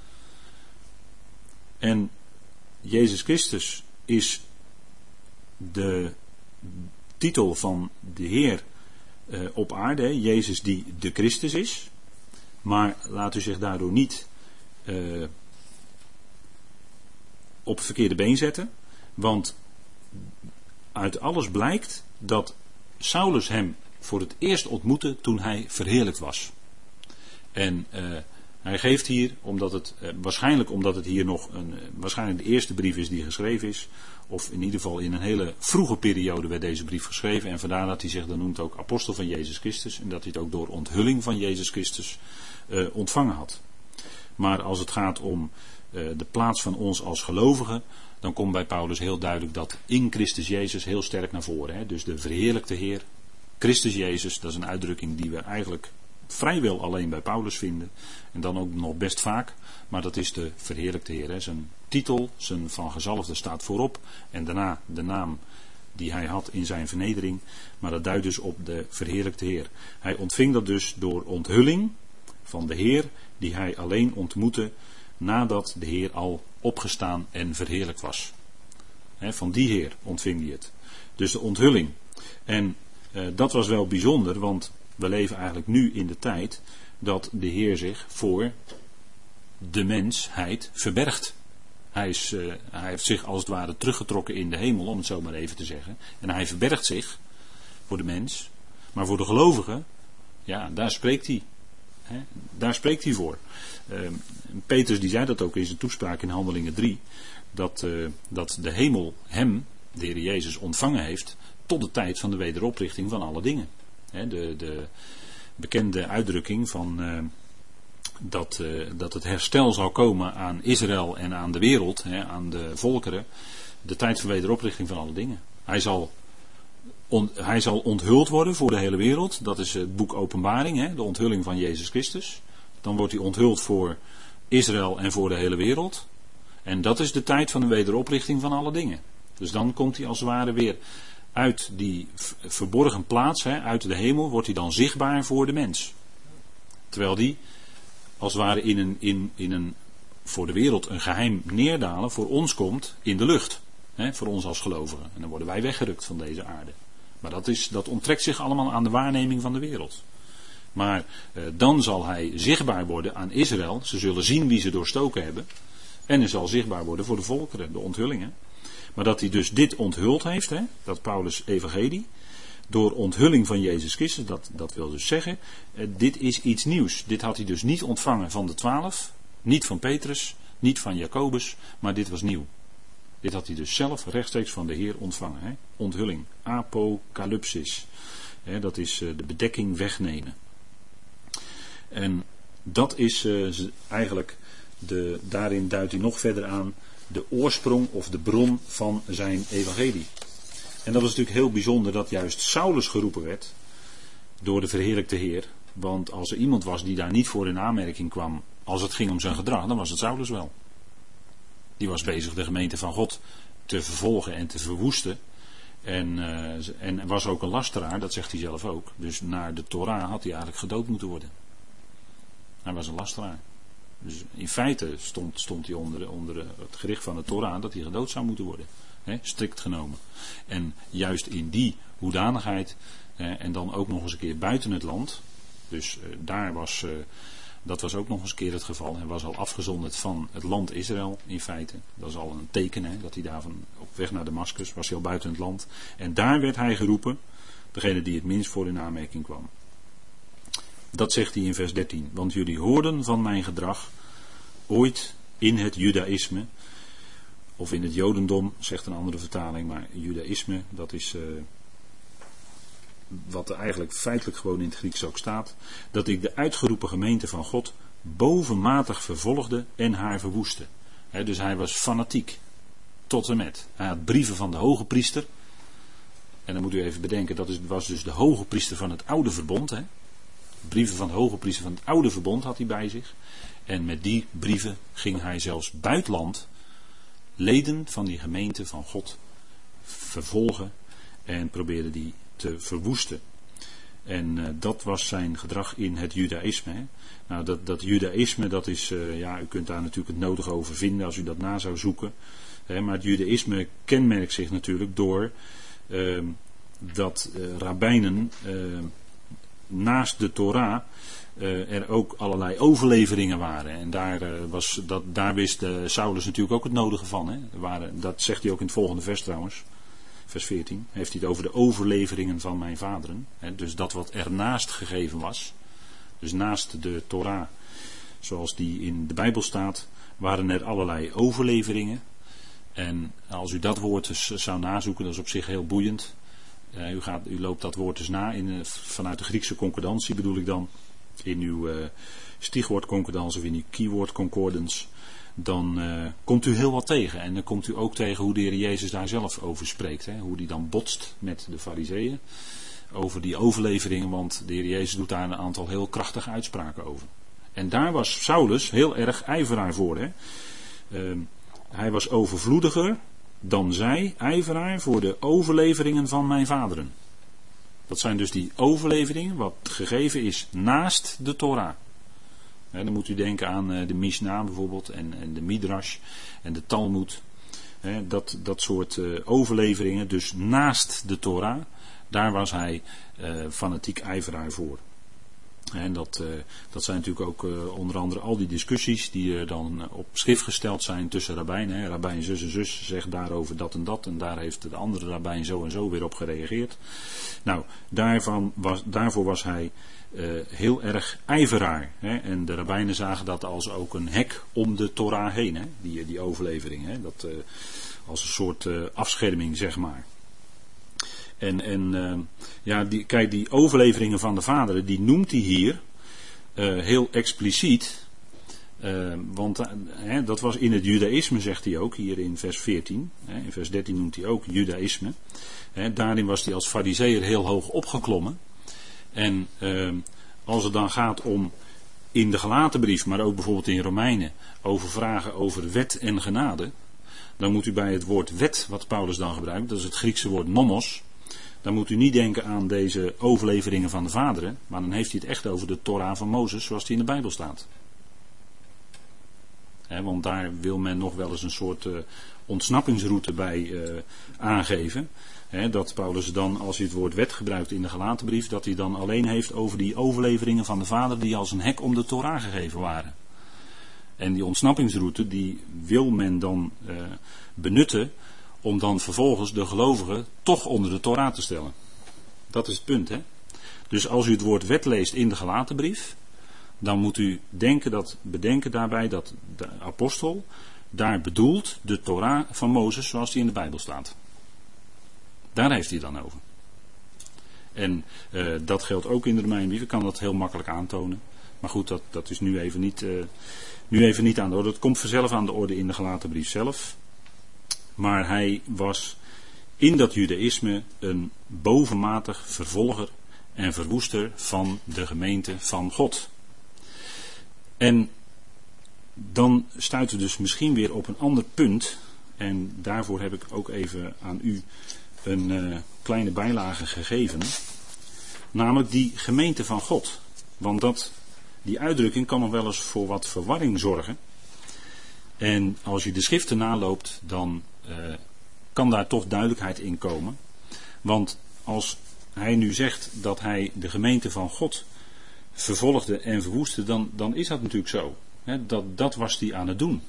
En Jezus Christus is de titel van de Heer uh, op aarde. Jezus die de Christus is. Maar laat u zich daardoor niet uh, op het verkeerde been zetten. Want uit alles blijkt dat Saulus hem voor het eerst ontmoette toen hij verheerlijkt was. En uh, hij geeft hier, omdat het, uh, waarschijnlijk omdat het hier nog een, uh, waarschijnlijk de eerste brief is die geschreven is, of in ieder geval in een hele vroege periode werd deze brief geschreven, en vandaar dat hij zich dan noemt ook apostel van Jezus Christus, en dat hij het ook door onthulling van Jezus Christus uh, ontvangen had. Maar als het gaat om uh, de plaats van ons als gelovigen, dan komt bij Paulus heel duidelijk dat in Christus Jezus heel sterk naar voren. Hè? Dus de verheerlijkte Heer, Christus Jezus, dat is een uitdrukking die we eigenlijk vrijwel alleen bij Paulus vinden. En dan ook nog best vaak, maar dat is de verheerlijkte Heer. Hè? Zijn titel, zijn van gezalfde staat voorop. En daarna de naam die hij had in zijn vernedering. Maar dat duidt dus op de verheerlijkte Heer. Hij ontving dat dus door onthulling van de Heer die hij alleen ontmoette nadat de Heer al opgestaan en verheerlijkt was. He, van die Heer ontving hij het. Dus de onthulling. En uh, dat was wel bijzonder, want we leven eigenlijk nu in de tijd dat de Heer zich voor de mensheid verbergt. Hij, is, uh, hij heeft zich als het ware teruggetrokken in de hemel, om het zo maar even te zeggen. En hij verbergt zich voor de mens. Maar voor de gelovigen, ja, daar spreekt hij. He, daar spreekt hij voor. Uh, Petrus die zei dat ook in zijn toespraak in Handelingen drie. Dat, uh, dat de hemel hem, de Heer Jezus, ontvangen heeft tot de tijd van de wederoprichting van alle dingen. He, de, de bekende uitdrukking van uh, dat, uh, dat het herstel zal komen aan Israël en aan de wereld, he, aan de volkeren. De tijd van wederoprichting van alle dingen. Hij zal, on, hij zal onthuld worden voor de hele wereld. Dat is het boek Openbaring, he, de onthulling van Jezus Christus. Dan wordt hij onthuld voor Israël en voor de hele wereld. En dat is de tijd van de wederoprichting van alle dingen. Dus dan komt hij als het ware weer uit die verborgen plaats, hè, uit de hemel, wordt hij dan zichtbaar voor de mens. Terwijl die als het ware in een, in, in een voor de wereld een geheim neerdalen voor ons komt in de lucht. Hè, voor ons als gelovigen. En dan worden wij weggerukt van deze aarde. Maar dat, is, dat onttrekt zich allemaal aan de waarneming van de wereld. Maar uh, dan zal hij zichtbaar worden aan Israël. Ze zullen zien wie ze doorstoken hebben. En hij zal zichtbaar worden voor de volkeren, de onthullingen. Maar dat hij dus dit onthuld heeft, hè, dat Paulus' evangelie, door onthulling van Jezus Christus, dat, dat wil dus zeggen, uh, dit is iets nieuws. Dit had hij dus niet ontvangen van de twaalf, niet van Petrus, niet van Jacobus, maar dit was nieuw. Dit had hij dus zelf rechtstreeks van de Heer ontvangen. Hè? Onthulling, apocalypsis. Hè, dat is uh, de bedekking wegnemen. En dat is uh, eigenlijk, de, daarin duidt hij nog verder aan, de oorsprong of de bron van zijn evangelie. En dat was natuurlijk heel bijzonder dat juist Saulus geroepen werd door de verheerlijkte Heer. Want als er iemand was die daar niet voor in aanmerking kwam als het ging om zijn gedrag, dan was het Saulus wel. Die was bezig de gemeente van God te vervolgen en te verwoesten. En, uh, en was ook een lasteraar, dat zegt hij zelf ook. Dus naar de Torah had hij eigenlijk gedood moeten worden. Hij was een lasteraar. Dus in feite stond, stond hij onder, onder het gericht van de Torah dat hij gedood zou moeten worden. He, strikt genomen. En juist in die hoedanigheid, he, en dan ook nog eens een keer buiten het land. Dus uh, daar was... Uh, Dat was ook nog eens een keer het geval. Hij was al afgezonderd van het land Israël in feite. Dat is al een teken, hè, dat hij daarvan op weg naar Damascus was, hij al buiten het land. En daar werd hij geroepen, degene die het minst voor in aanmerking kwam. Dat zegt hij in vers dertien. Want jullie hoorden van mijn gedrag ooit in het judaïsme, of in het jodendom, zegt een andere vertaling, maar judaïsme, dat is... Uh, wat er eigenlijk feitelijk gewoon in het Grieks ook staat, dat ik de uitgeroepen gemeente van God bovenmatig vervolgde en haar verwoestte. He, dus hij was fanatiek, tot en met. Hij had brieven van de hoge priester, en dan moet u even bedenken, dat is, was dus de hoge priester van het oude verbond. He. Brieven van de hoge priester van het oude verbond had hij bij zich, en met die brieven ging hij zelfs buitenland leden van die gemeente van God vervolgen en probeerde die te verwoesten. En uh, dat was zijn gedrag in het judaïsme. Hè. Nou, dat, dat judaïsme, dat is, uh, ja, u kunt daar natuurlijk het nodige over vinden als u dat na zou zoeken. Hè, maar het judaïsme kenmerkt zich natuurlijk door uh, dat uh, rabbijnen uh, naast de Torah uh, er ook allerlei overleveringen waren. En daar, uh, was, dat, daar wist uh, Saulus natuurlijk ook het nodige van. Hè. Er waren, dat zegt hij ook in het volgende vers trouwens. Vers veertien, heeft hij het over de overleveringen van mijn vaderen. Hè, dus dat wat ernaast gegeven was. Dus naast de Torah, zoals die in de Bijbel staat, waren er allerlei overleveringen. En als u dat woord dus zou nazoeken, dat is op zich heel boeiend. Uh, u, gaat, u loopt dat woord dus na in, uh, vanuit de Griekse concordantie bedoel ik dan. In uw uh, stichwoordconcordance of in uw keyword concordance. Dan uh, komt u heel wat tegen. En dan komt u ook tegen hoe de Heer Jezus daar zelf over spreekt. Hè? Hoe die dan botst met de Farizeeën. Over die overleveringen. Want de Heer Jezus doet daar een aantal heel krachtige uitspraken over. En daar was Saulus heel erg ijveraar voor. Hè? Uh, hij was overvloediger dan zij, ijveraar voor de overleveringen van mijn vaderen. Dat zijn dus die overleveringen wat gegeven is naast de Torah. He, dan moet u denken aan uh, de Mishnah bijvoorbeeld en, en de Midrash en de Talmud. He, dat, dat soort uh, overleveringen, dus naast de Torah, daar was hij uh, fanatiek ijveraar voor. En dat, uh, dat zijn natuurlijk ook uh, onder andere al die discussies die uh, dan uh, op schrift gesteld zijn tussen rabbijnen. Hè. Rabbijn zus en zus zegt daarover dat en dat en daar heeft de andere rabbijn zo en zo weer op gereageerd. Nou, daarvan was, daarvoor was hij uh, heel erg ijveraar. Hè. En de rabbijnen zagen dat als ook een hek om de Torah heen, hè. Die, die overlevering. Hè. Dat, uh, als een soort uh, afscherming, zeg maar. En, en uh, ja, die, kijk, die overleveringen van de vaderen, die noemt hij hier uh, heel expliciet. Uh, want uh, hè, dat was in het judaïsme, zegt hij ook, hier in vers veertien. Hè, in vers dertien noemt hij ook judaïsme. Hè, daarin was hij als farizeeër heel hoog opgeklommen. En uh, als het dan gaat om in de Galatenbrief, maar ook bijvoorbeeld in Romeinen, over vragen over wet en genade. Dan moet u bij het woord wet, wat Paulus dan gebruikt, dat is het Griekse woord nomos. Dan moet u niet denken aan deze overleveringen van de vaderen, maar dan heeft hij het echt over de Torah van Mozes zoals die in de Bijbel staat. He, want daar wil men nog wel eens een soort uh, ontsnappingsroute bij uh, aangeven. He, dat Paulus dan, als hij het woord wet gebruikt in de Galatenbrief, dat hij dan alleen heeft over die overleveringen van de Vader die als een hek om de Torah gegeven waren. En die ontsnappingsroute, die wil men dan uh, benutten om dan vervolgens de gelovigen toch onder de Torah te stellen. Dat is het punt, hè. Dus als u het woord wet leest in de Galatenbrief, dan moet u denken dat, bedenken daarbij dat de apostel daar bedoelt de Torah van Mozes zoals die in de Bijbel staat. Daar heeft hij het dan over. En uh, dat geldt ook in de Romeinenbrief. Ik kan dat heel makkelijk aantonen. Maar goed, dat, dat is nu even, niet, uh, nu even niet aan de orde. Dat komt vanzelf aan de orde in de Galatenbrief zelf. Maar hij was in dat judaïsme een bovenmatig vervolger en verwoester van de gemeente van God. En dan stuiten we dus misschien weer op een ander punt. En daarvoor heb ik ook even aan u een uh, kleine bijlage gegeven. Namelijk die gemeente van God. Want dat, die uitdrukking kan nog wel eens voor wat verwarring zorgen. En als je de schriften naloopt, dan uh, kan daar toch duidelijkheid in komen. Want als hij nu zegt dat hij de gemeente van God vervolgde en verwoestte, dan, dan is dat natuurlijk zo. He, dat, dat was hij aan het doen.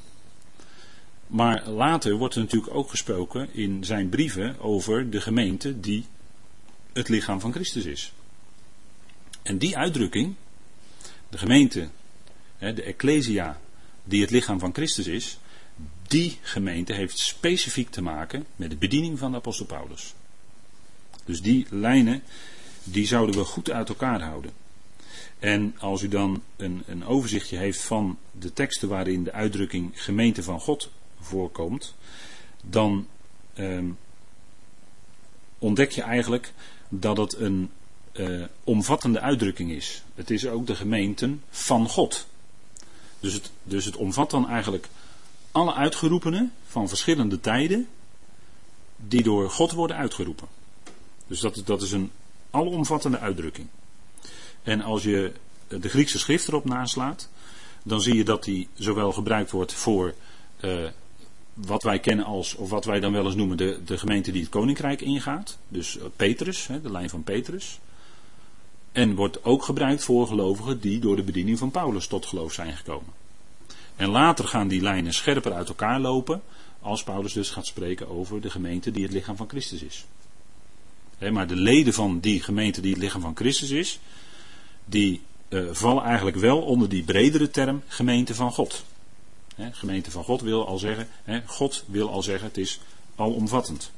Maar later wordt er natuurlijk ook gesproken in zijn brieven over de gemeente die het lichaam van Christus is. En die uitdrukking, de gemeente, de ecclesia die het lichaam van Christus is, die gemeente heeft specifiek te maken met de bediening van de apostel Paulus. Dus die lijnen, die zouden we goed uit elkaar houden. En als u dan een, een overzichtje heeft van de teksten waarin de uitdrukking gemeente van God voorkomt, dan eh, ontdek je eigenlijk dat het een eh, omvattende uitdrukking is. Het is ook de gemeenten van God. Dus het, dus het omvat dan eigenlijk alle uitgeroepenen van verschillende tijden die door God worden uitgeroepen. Dus dat, dat is een alomvattende uitdrukking. En als je de Griekse schrift erop naslaat, dan zie je dat die zowel gebruikt wordt voor uh, wat wij kennen als, of wat wij dan wel eens noemen, de, de gemeente die het koninkrijk ingaat. Dus uh, Petrus, hè, de lijn van Petrus. En wordt ook gebruikt voor gelovigen die door de bediening van Paulus tot geloof zijn gekomen. En later gaan die lijnen scherper uit elkaar lopen, als Paulus dus gaat spreken over de gemeente die het lichaam van Christus is. Hè, maar de leden van die gemeente die het lichaam van Christus is, die uh, vallen eigenlijk wel onder die bredere term gemeente van God. He, gemeente van God wil al zeggen, he, God wil al zeggen, het is alomvattend.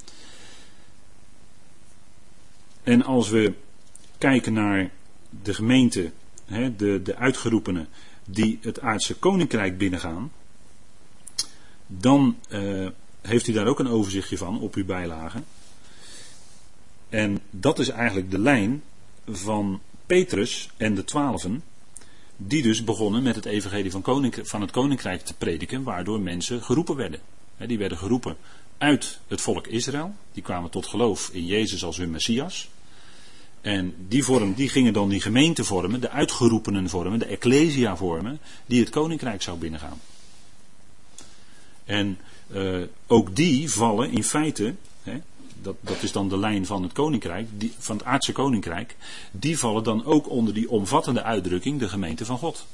En als we kijken naar de gemeente, he, de, de uitgeroepenen die het aardse koninkrijk binnengaan, dan uh, heeft u daar ook een overzichtje van op uw bijlage. En dat is eigenlijk de lijn van Petrus en de twaalfen, die dus begonnen met het evangelie van, koninkrijk, van het koninkrijk te prediken, waardoor mensen geroepen werden. He, die werden geroepen uit het volk Israël, die kwamen tot geloof in Jezus als hun Messias. En die vorm, die gingen dan die gemeente vormen, de uitgeroepenen vormen, de ecclesia vormen, die het koninkrijk zou binnengaan. En uh, ook die vallen in feite, hè, dat, dat is dan de lijn van het koninkrijk, die, van het aardse koninkrijk, die vallen dan ook onder die omvattende uitdrukking, de gemeente van God.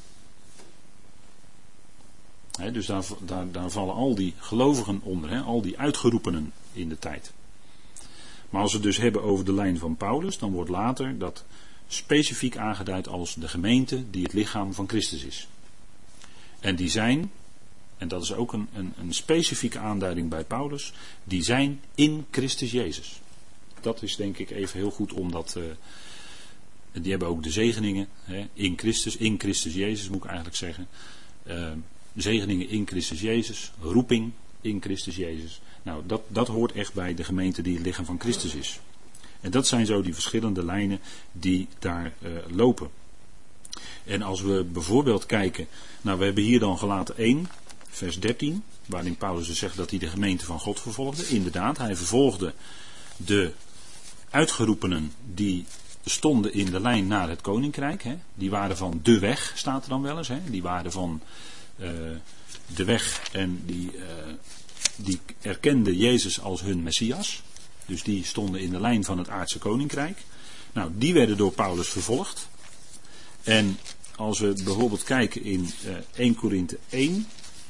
Hè, dus daar, daar, daar vallen al die gelovigen onder, hè, al die uitgeroepenen in de tijd. Maar als we het dus hebben over de lijn van Paulus, dan wordt later dat specifiek aangeduid als de gemeente die het lichaam van Christus is. En die zijn, en dat is ook een, een, een specifieke aanduiding bij Paulus, die zijn in Christus Jezus. Dat is denk ik even heel goed om dat, uh, die hebben ook de zegeningen, hè, in Christus, in Christus Jezus moet ik eigenlijk zeggen. Uh, zegeningen in Christus Jezus, roeping in Christus Jezus. Nou, dat, dat hoort echt bij de gemeente die het lichaam van Christus is. En dat zijn zo die verschillende lijnen die daar uh, lopen. En als we bijvoorbeeld kijken, nou we hebben hier dan Galaten één, vers dertien, waarin Paulus dus zegt dat hij de gemeente van God vervolgde. Inderdaad, hij vervolgde de uitgeroepenen die stonden in de lijn naar het koninkrijk. Hè. Die waren van de weg, staat er dan wel eens. Hè. Die waren van uh, de weg en die, uh, die erkenden Jezus als hun Messias. Dus die stonden in de lijn van het aardse koninkrijk. Nou, die werden door Paulus vervolgd. En als we bijvoorbeeld kijken in uh, eerste Korinthe één,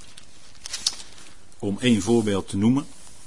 om één voorbeeld te noemen,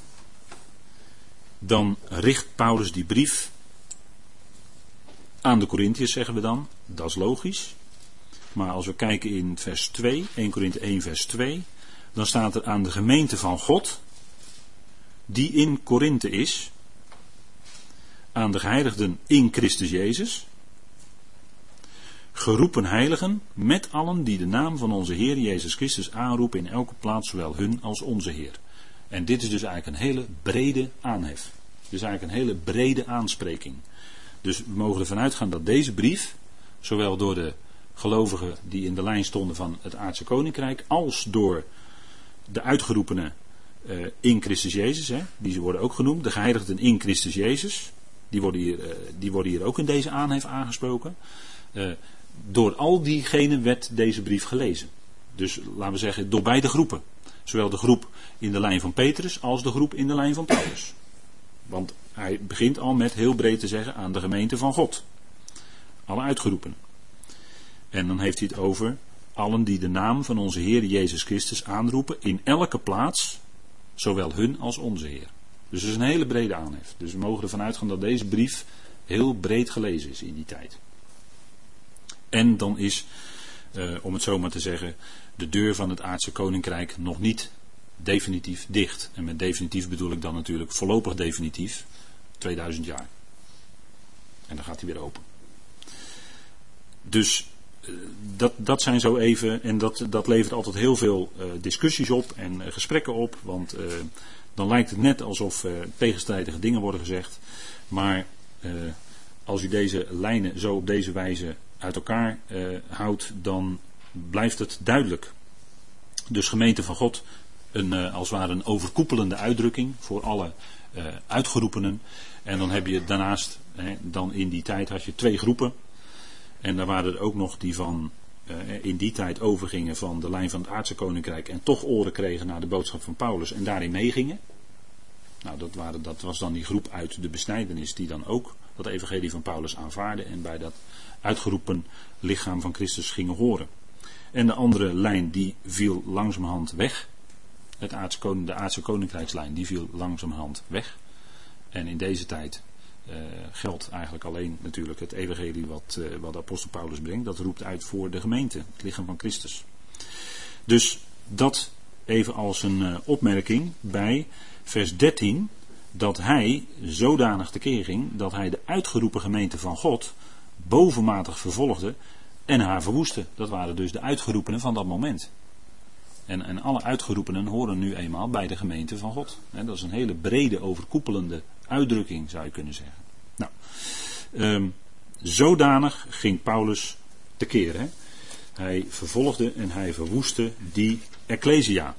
dan richt Paulus die brief aan de Korinthiërs, zeggen we dan. Dat is logisch. Maar als we kijken in vers twee, eerste Korinthe één vers twee, dan staat er aan de gemeente van God, die in Korinthe is, aan de geheiligden in Christus Jezus, geroepen heiligen, met allen die de naam van onze Heer Jezus Christus aanroepen in elke plaats, zowel hun als onze Heer. En dit is dus eigenlijk een hele brede aanhef. Dit is eigenlijk een hele brede aanspreking. Dus we mogen ervan uitgaan dat deze brief, zowel door de gelovigen die in de lijn stonden van het aardse koninkrijk, als door de uitgeroepenen uh, in Christus Jezus, hè, die worden ook genoemd, de geheiligden in Christus Jezus, die worden hier, uh, die worden hier ook in deze aanhef aangesproken. Uh, door al diegenen werd deze brief gelezen. Dus laten we zeggen, door beide groepen. Zowel de groep in de lijn van Petrus als de groep in de lijn van Paulus. Want hij begint al met heel breed te zeggen aan de gemeente van God. Alle uitgeroepenen. En dan heeft hij het over allen die de naam van onze Heer Jezus Christus aanroepen in elke plaats, zowel hun als onze Heer. Dus het is een hele brede aanhef. Dus we mogen ervan uitgaan dat deze brief heel breed gelezen is in die tijd. En dan is, uh, om het zo maar te zeggen, de deur van het aardse koninkrijk nog niet definitief dicht. En met definitief bedoel ik dan natuurlijk voorlopig definitief, tweeduizend jaar. En dan gaat hij weer open. Dus uh, dat, dat zijn zo even, en dat, dat levert altijd heel veel uh, discussies op en uh, gesprekken op. Want uh, dan lijkt het net alsof uh, tegenstrijdige dingen worden gezegd. Maar uh, als u deze lijnen zo op deze wijze uit elkaar uh, houdt, dan blijft het duidelijk. Dus gemeente van God, een, uh, als het ware een overkoepelende uitdrukking voor alle uh, uitgeroepenen. En dan heb je daarnaast, hè, dan in die tijd had je twee groepen. En daar waren er ook nog die van uh, in die tijd overgingen van de lijn van het aardse koninkrijk en toch oren kregen naar de boodschap van Paulus en daarin meegingen. Nou, dat, waren, dat was dan die groep uit de besnijdenis die dan ook dat evangelie van Paulus aanvaarde en bij dat uitgeroepen lichaam van Christus gingen horen. En de andere lijn die viel langzamerhand weg. Het aardse koning, de aardse koninkrijkslijn die viel langzamerhand weg. En in deze tijd uh, geldt eigenlijk alleen natuurlijk het evangelie wat, uh, wat de apostel Paulus brengt. Dat roept uit voor de gemeente, het lichaam van Christus. Dus dat even als een uh, opmerking bij vers dertien. Dat hij zodanig tekeer ging dat hij de uitgeroepen gemeente van God bovenmatig vervolgde en haar verwoestte. Dat waren dus de uitgeroepenen van dat moment. En, en alle uitgeroepenen horen nu eenmaal bij de gemeente van God. He, dat is een hele brede overkoepelende uitdrukking, zou je kunnen zeggen. Nou, um, zodanig ging Paulus tekeer. He. Hij vervolgde en hij verwoestte die ecclesia.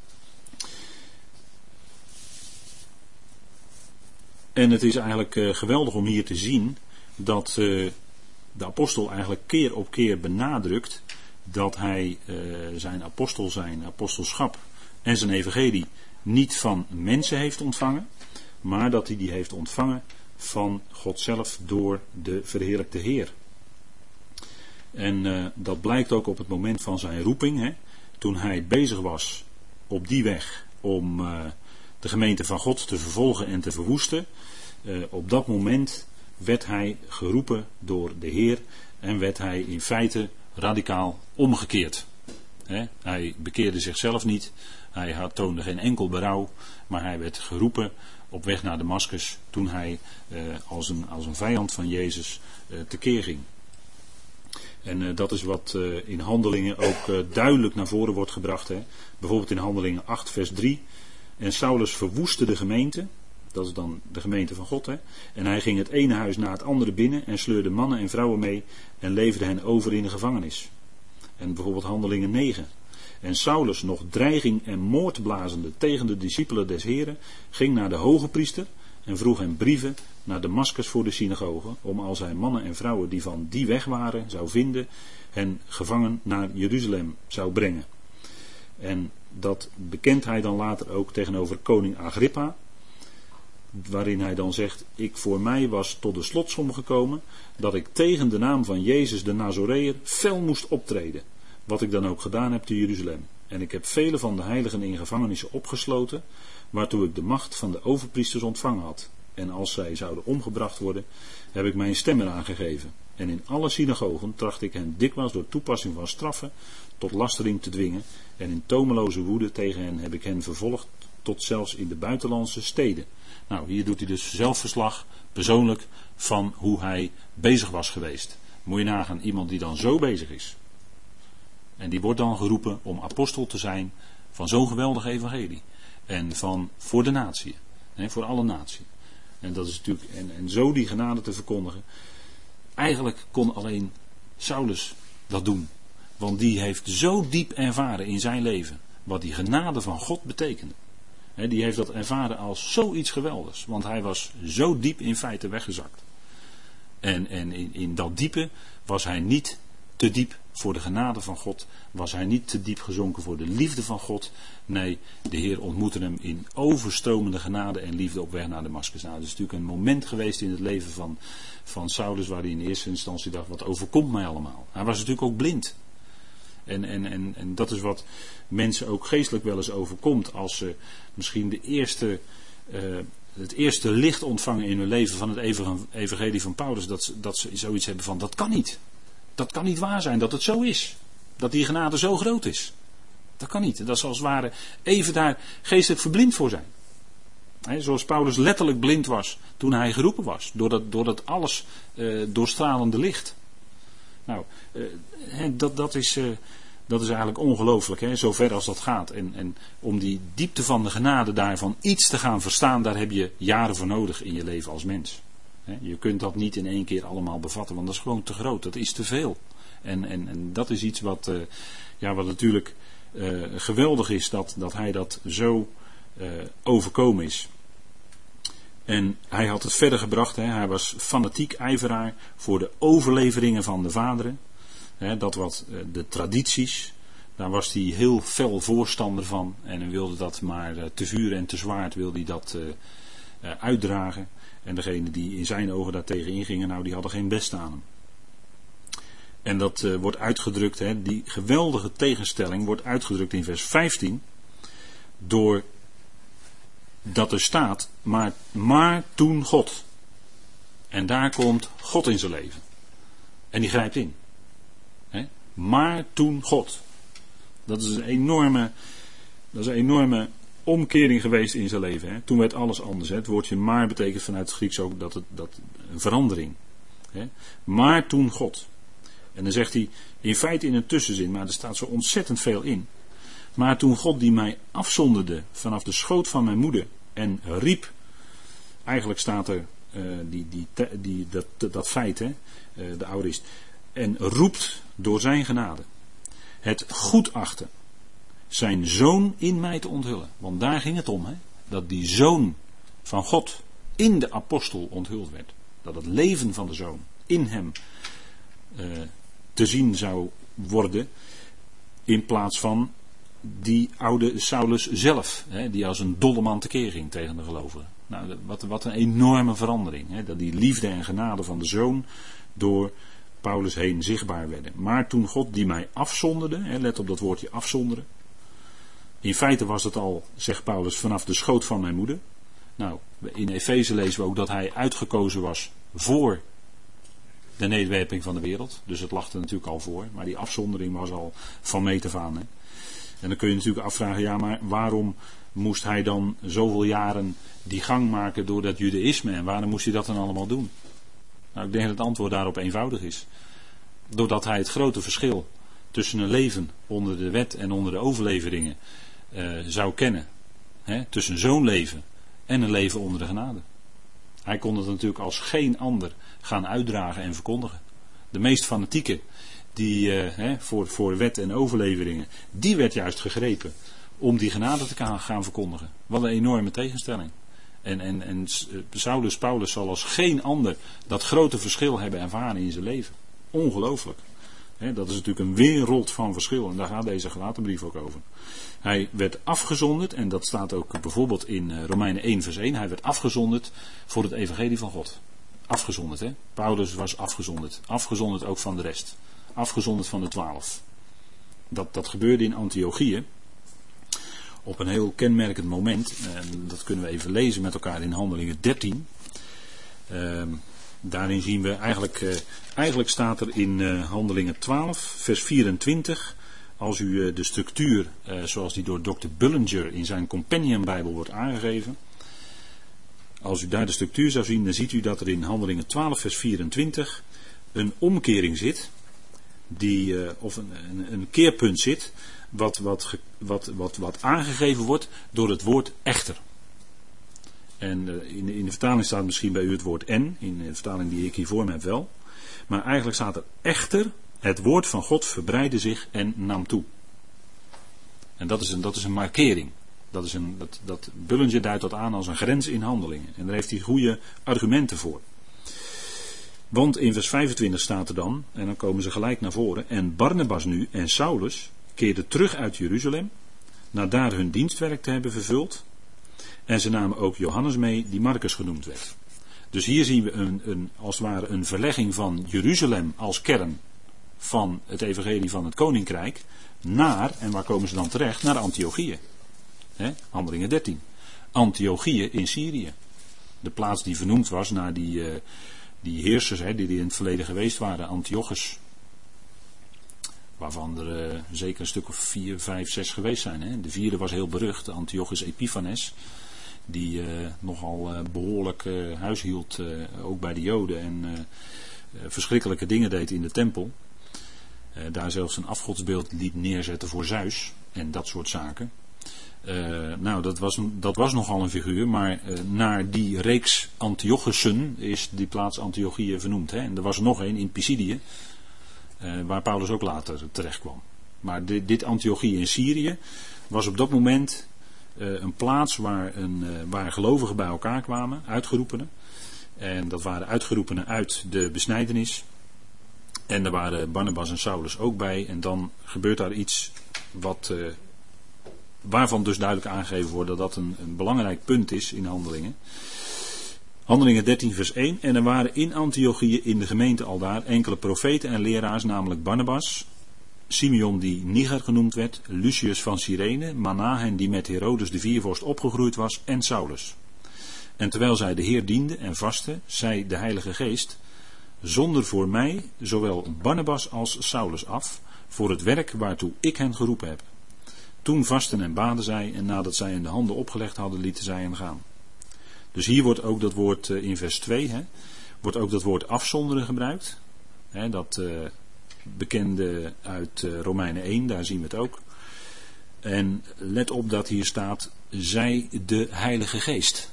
En het is eigenlijk uh, geweldig om hier te zien dat uh, de apostel eigenlijk keer op keer benadrukt dat hij uh, zijn apostel, zijn apostelschap en zijn evangelie niet van mensen heeft ontvangen, maar dat hij die heeft ontvangen van God zelf door de verheerlijkte Heer. En uh, dat blijkt ook op het moment van zijn roeping, hè, toen hij bezig was op die weg om uh, de gemeente van God te vervolgen en te verwoesten. Uh, op dat moment werd hij geroepen door de Heer en werd hij in feite radicaal omgekeerd. He, hij bekeerde zichzelf niet, hij had, toonde geen enkel berouw, maar hij werd geroepen op weg naar Damaskus toen hij uh, als, een, als een vijand van Jezus uh, tekeer ging. En uh, dat is wat uh, in Handelingen ook uh, duidelijk naar voren wordt gebracht. Hè. Bijvoorbeeld in Handelingen acht vers drie. En Saulus verwoestte de gemeente. Dat is dan de gemeente van God. Hè. En hij ging het ene huis na het andere binnen en sleurde mannen en vrouwen mee en leverde hen over in de gevangenis. En bijvoorbeeld Handelingen negen. En Saulus, nog dreiging en moord blazende tegen de discipelen des Heren, ging naar de hoge priester en vroeg hem brieven naar Damaskus voor de synagoge, om als hij mannen en vrouwen die van die weg waren zou vinden, hen gevangen naar Jeruzalem zou brengen. En dat bekent hij dan later ook tegenover koning Agrippa. Waarin hij dan zegt, ik voor mij was tot de slotsom gekomen dat ik tegen de naam van Jezus de Nazoreër fel moest optreden. Wat ik dan ook gedaan heb te Jeruzalem. En ik heb vele van de heiligen in gevangenissen opgesloten, waartoe ik de macht van de overpriesters ontvangen had. En als zij zouden omgebracht worden, heb ik mijn stem eraan gegeven. En in alle synagogen tracht ik hen dikwijls door toepassing van straffen tot lastering te dwingen. En in tomeloze woede tegen hen heb ik hen vervolgd tot zelfs in de buitenlandse steden. Nou, hier doet hij dus zelfverslag, persoonlijk, van hoe hij bezig was geweest. Moet je nagaan, iemand die dan zo bezig is. En die wordt dan geroepen om apostel te zijn van zo'n geweldig evangelie. En van voor de natie. Hè, voor alle natie. En dat is natuurlijk, en, en zo die genade te verkondigen. Eigenlijk kon alleen Saulus dat doen. Want die heeft zo diep ervaren in zijn leven wat die genade van God betekende. He, die heeft dat ervaren als zoiets geweldigs. Want hij was zo diep in feite weggezakt. En, en in, in dat diepe was hij niet te diep voor de genade van God. Was hij niet te diep gezonken voor de liefde van God. Nee, de Heer ontmoette hem in overstromende genade en liefde op weg naar Damascus. Nou, dat is natuurlijk een moment geweest in het leven van, van Saulus waar hij in eerste instantie dacht, wat overkomt mij allemaal. Hij was natuurlijk ook blind. En, en, en, en dat is wat mensen ook geestelijk wel eens overkomt als ze misschien de eerste, uh, het eerste licht ontvangen in hun leven van het evangelie van Paulus. Dat ze, dat ze zoiets hebben van, dat kan niet. Dat kan niet waar zijn dat het zo is. Dat die genade zo groot is. Dat kan niet. Dat ze als het ware even daar geestelijk verblind voor zijn. He, zoals Paulus letterlijk blind was toen hij geroepen was. Door dat, door dat alles uh, doorstralende licht. Nou, uh, he, dat, dat, is, uh, dat is eigenlijk ongelooflijk, hè, zover als dat gaat. En, en om die diepte van de genade daarvan iets te gaan verstaan, daar heb je jaren voor nodig in je leven als mens. He, je kunt dat niet in één keer allemaal bevatten, want dat is gewoon te groot, dat is te veel. En, en, en dat is iets wat, uh, ja, wat natuurlijk uh, geweldig is, dat, dat hij dat zo uh, overkomen is. En hij had het verder gebracht, hè. Hij was fanatiek ijveraar voor de overleveringen van de vaderen. Hè, dat wat de tradities, daar was hij heel fel voorstander van. En hij wilde dat maar te vuur en te zwaard wilde hij dat uh, uh, uitdragen. En degenen die in zijn ogen daartegen ingingen, nou die hadden geen best aan hem. En dat uh, wordt uitgedrukt, hè, die geweldige tegenstelling wordt uitgedrukt in vers vijftien. Door dat er staat, maar, maar toen God. En daar komt God in zijn leven. En die grijpt in. He? Maar toen God. Dat is een enorme, dat is een enorme omkering geweest in zijn leven. He? Toen werd alles anders. He? Het woordje maar betekent vanuit het Grieks ook dat het, dat een verandering. He? Maar toen God. En dan zegt hij in feite in een tussenzin, maar er staat zo ontzettend veel in. Maar toen God die mij afzonderde vanaf de schoot van mijn moeder en riep, eigenlijk staat er uh, die, die, die, dat, dat feit, hè, uh, de aorist, en roept door zijn genade het goed achten zijn zoon in mij te onthullen. Want daar ging het om, hè, dat die zoon van God in de apostel onthuld werd. Dat het leven van de zoon in hem uh, te zien zou worden, in plaats van die oude Saulus zelf, hè, die als een dolle man tekeer ging tegen de gelovigen. Nou, wat, wat een enorme verandering. Hè, dat die liefde en genade van de zoon door Paulus heen zichtbaar werden. Maar toen God die mij afzonderde, hè, let op dat woordje afzonderen. In feite was het al, zegt Paulus, vanaf de schoot van mijn moeder. Nou, in Efeze lezen we ook dat hij uitgekozen was voor de nederwerping van de wereld. Dus het lag er natuurlijk al voor. Maar die afzondering was al van meet af aan. Hè. En dan kun je natuurlijk afvragen, ja, maar waarom moest hij dan zoveel jaren die gang maken door dat judaïsme en waarom moest hij dat dan allemaal doen? Nou, ik denk dat het antwoord daarop eenvoudig is. Doordat hij het grote verschil tussen een leven onder de wet en onder de overleveringen uh, zou kennen. Hè, tussen zo'n leven en een leven onder de genade. Hij kon het natuurlijk als geen ander gaan uitdragen en verkondigen. De meest fanatieke die uh, hè, voor, voor wet en overleveringen, die werd juist gegrepen om die genade te gaan verkondigen. Wat een enorme tegenstelling. En, en, en Saulus Paulus zal als geen ander dat grote verschil hebben ervaren in zijn leven. Ongelooflijk. He, dat is natuurlijk een wereld van verschil en daar gaat deze Galatenbrief ook over. Hij werd afgezonderd, en dat staat ook bijvoorbeeld in Romeinen één vers één, hij werd afgezonderd voor het evangelie van God. Afgezonderd, hè? Paulus was afgezonderd. Afgezonderd ook van de rest. Afgezonderd van de twaalf. Dat, dat gebeurde in Antiochië. Op een heel kenmerkend moment. En dat kunnen we even lezen met elkaar in Handelingen dertien. Uh, daarin zien we eigenlijk, uh, eigenlijk staat er in uh, Handelingen twaalf, vers vierentwintig. Als u uh, de structuur, uh, zoals die door dokter Bullinger in zijn Companion Bijbel wordt aangegeven. Als u daar de structuur zou zien, dan ziet u dat er in Handelingen twaalf, vers vierentwintig een omkering zit. Die, uh, of een, een, een keerpunt zit. Wat, wat, wat, wat, wat aangegeven wordt door het woord echter. En uh, in, de, in de vertaling staat misschien bij u het woord en. In de vertaling die ik hier voor me heb wel. Maar eigenlijk staat er echter. Het woord van God verbreidde zich en nam toe. En dat is een, dat is een markering. Dat is een, dat, dat Bullinger duidt dat aan als een grens in handelingen. En daar heeft hij goede argumenten voor. Want in vers vijfentwintig staat er dan, en dan komen ze gelijk naar voren. En Barnabas nu en Saulus keerden terug uit Jeruzalem, na daar hun dienstwerk te hebben vervuld. En ze namen ook Johannes mee, die Marcus genoemd werd. Dus hier zien we een, een, als het ware een verlegging van Jeruzalem als kern van het evangelie van het koninkrijk naar, en waar komen ze dan terecht? Naar Antiochië. He, Handelingen dertien. Antiochië in Syrië. De plaats die vernoemd was naar die, uh, die heersers he, die er in het verleden geweest waren. Antiochus. Waarvan er uh, zeker een stuk of vier, vijf, zes geweest zijn. He. De vierde was heel berucht, de Antiochus Epiphanes. Die uh, nogal uh, behoorlijk uh, huishield, uh, ook bij de Joden. En uh, uh, verschrikkelijke dingen deed in de tempel. Uh, daar zelfs een afgodsbeeld liet neerzetten voor Zeus. En dat soort zaken. Uh, nou, dat was, dat was nogal een figuur, maar uh, naar die reeks Antiochussen is die plaats Antiochië vernoemd. Hè? En er was er nog een in Pisidië, uh, waar Paulus ook later terecht kwam. Maar dit, dit Antiochië in Syrië was op dat moment uh, een plaats waar, een, uh, waar gelovigen bij elkaar kwamen, uitgeroepenen. En dat waren uitgeroepenen uit de besnijdenis. En daar waren Barnabas en Saulus ook bij. En dan gebeurt daar iets wat... Uh, Waarvan dus duidelijk aangegeven wordt dat dat een, een belangrijk punt is in handelingen. Handelingen dertien vers één. En er waren in Antiochië in de gemeente aldaar enkele profeten en leraars, namelijk Barnabas, Simeon die Niger genoemd werd, Lucius van Cyrene, Manahen die met Herodes de viervorst opgegroeid was en Saulus. En terwijl zij de Heer dienden en vasten, zei de Heilige Geest, zonder voor mij zowel Barnabas als Saulus af, voor het werk waartoe ik hen geroepen heb. Toen vasten en baden zij en nadat zij hen de handen opgelegd hadden, lieten zij hen gaan. Dus hier wordt ook dat woord uh, in vers twee, hè, wordt ook dat woord afzonderen gebruikt. Hè, dat uh, bekende uit uh, Romeinen één, daar zien we het ook. En let op dat hier staat, zij de Heilige Geest.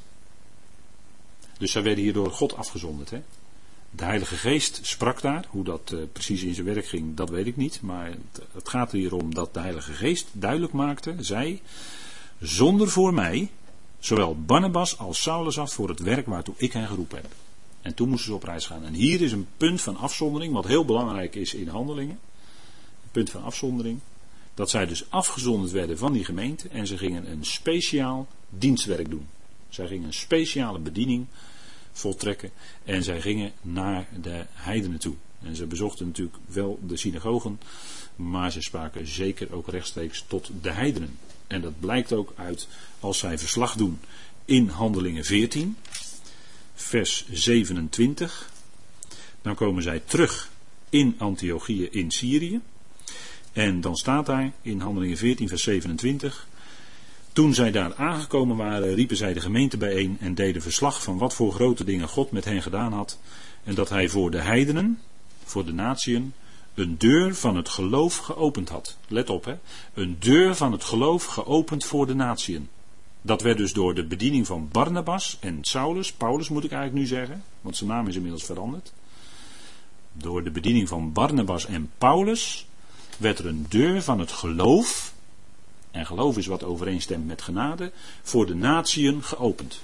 Dus zij werden hier door God afgezonderd. Hè. De Heilige Geest sprak daar. Hoe dat uh, precies in zijn werk ging, dat weet ik niet. Maar het, het gaat er hier om dat de Heilige Geest duidelijk maakte, zij, zonder voor mij, zowel Barnabas als Saulus af voor het werk waartoe ik hen geroepen heb. En toen moesten ze op reis gaan. En hier is een punt van afzondering, wat heel belangrijk is in handelingen. Een punt van afzondering. Dat zij dus afgezonderd werden van die gemeente en ze gingen een speciaal dienstwerk doen. Zij gingen een speciale bediening voltrekken en zij gingen naar de heidenen toe. En ze bezochten natuurlijk wel de synagogen, maar ze spraken zeker ook rechtstreeks tot de heidenen. En dat blijkt ook uit als zij verslag doen in Handelingen veertien, vers zevenentwintig. Dan komen zij terug in Antiochië in Syrië. En dan staat daar in Handelingen veertien, vers zevenentwintig... Toen zij daar aangekomen waren, riepen zij de gemeente bijeen en deden verslag van wat voor grote dingen God met hen gedaan had. En dat hij voor de heidenen, voor de natieën, een deur van het geloof geopend had. Let op, hè. Een deur van het geloof geopend voor de natieën. Dat werd dus door de bediening van Barnabas en Saulus, Paulus moet ik eigenlijk nu zeggen, want zijn naam is inmiddels veranderd. Door de bediening van Barnabas en Paulus werd er een deur van het geloof, en geloof is wat overeenstemt met genade, voor de natieën geopend.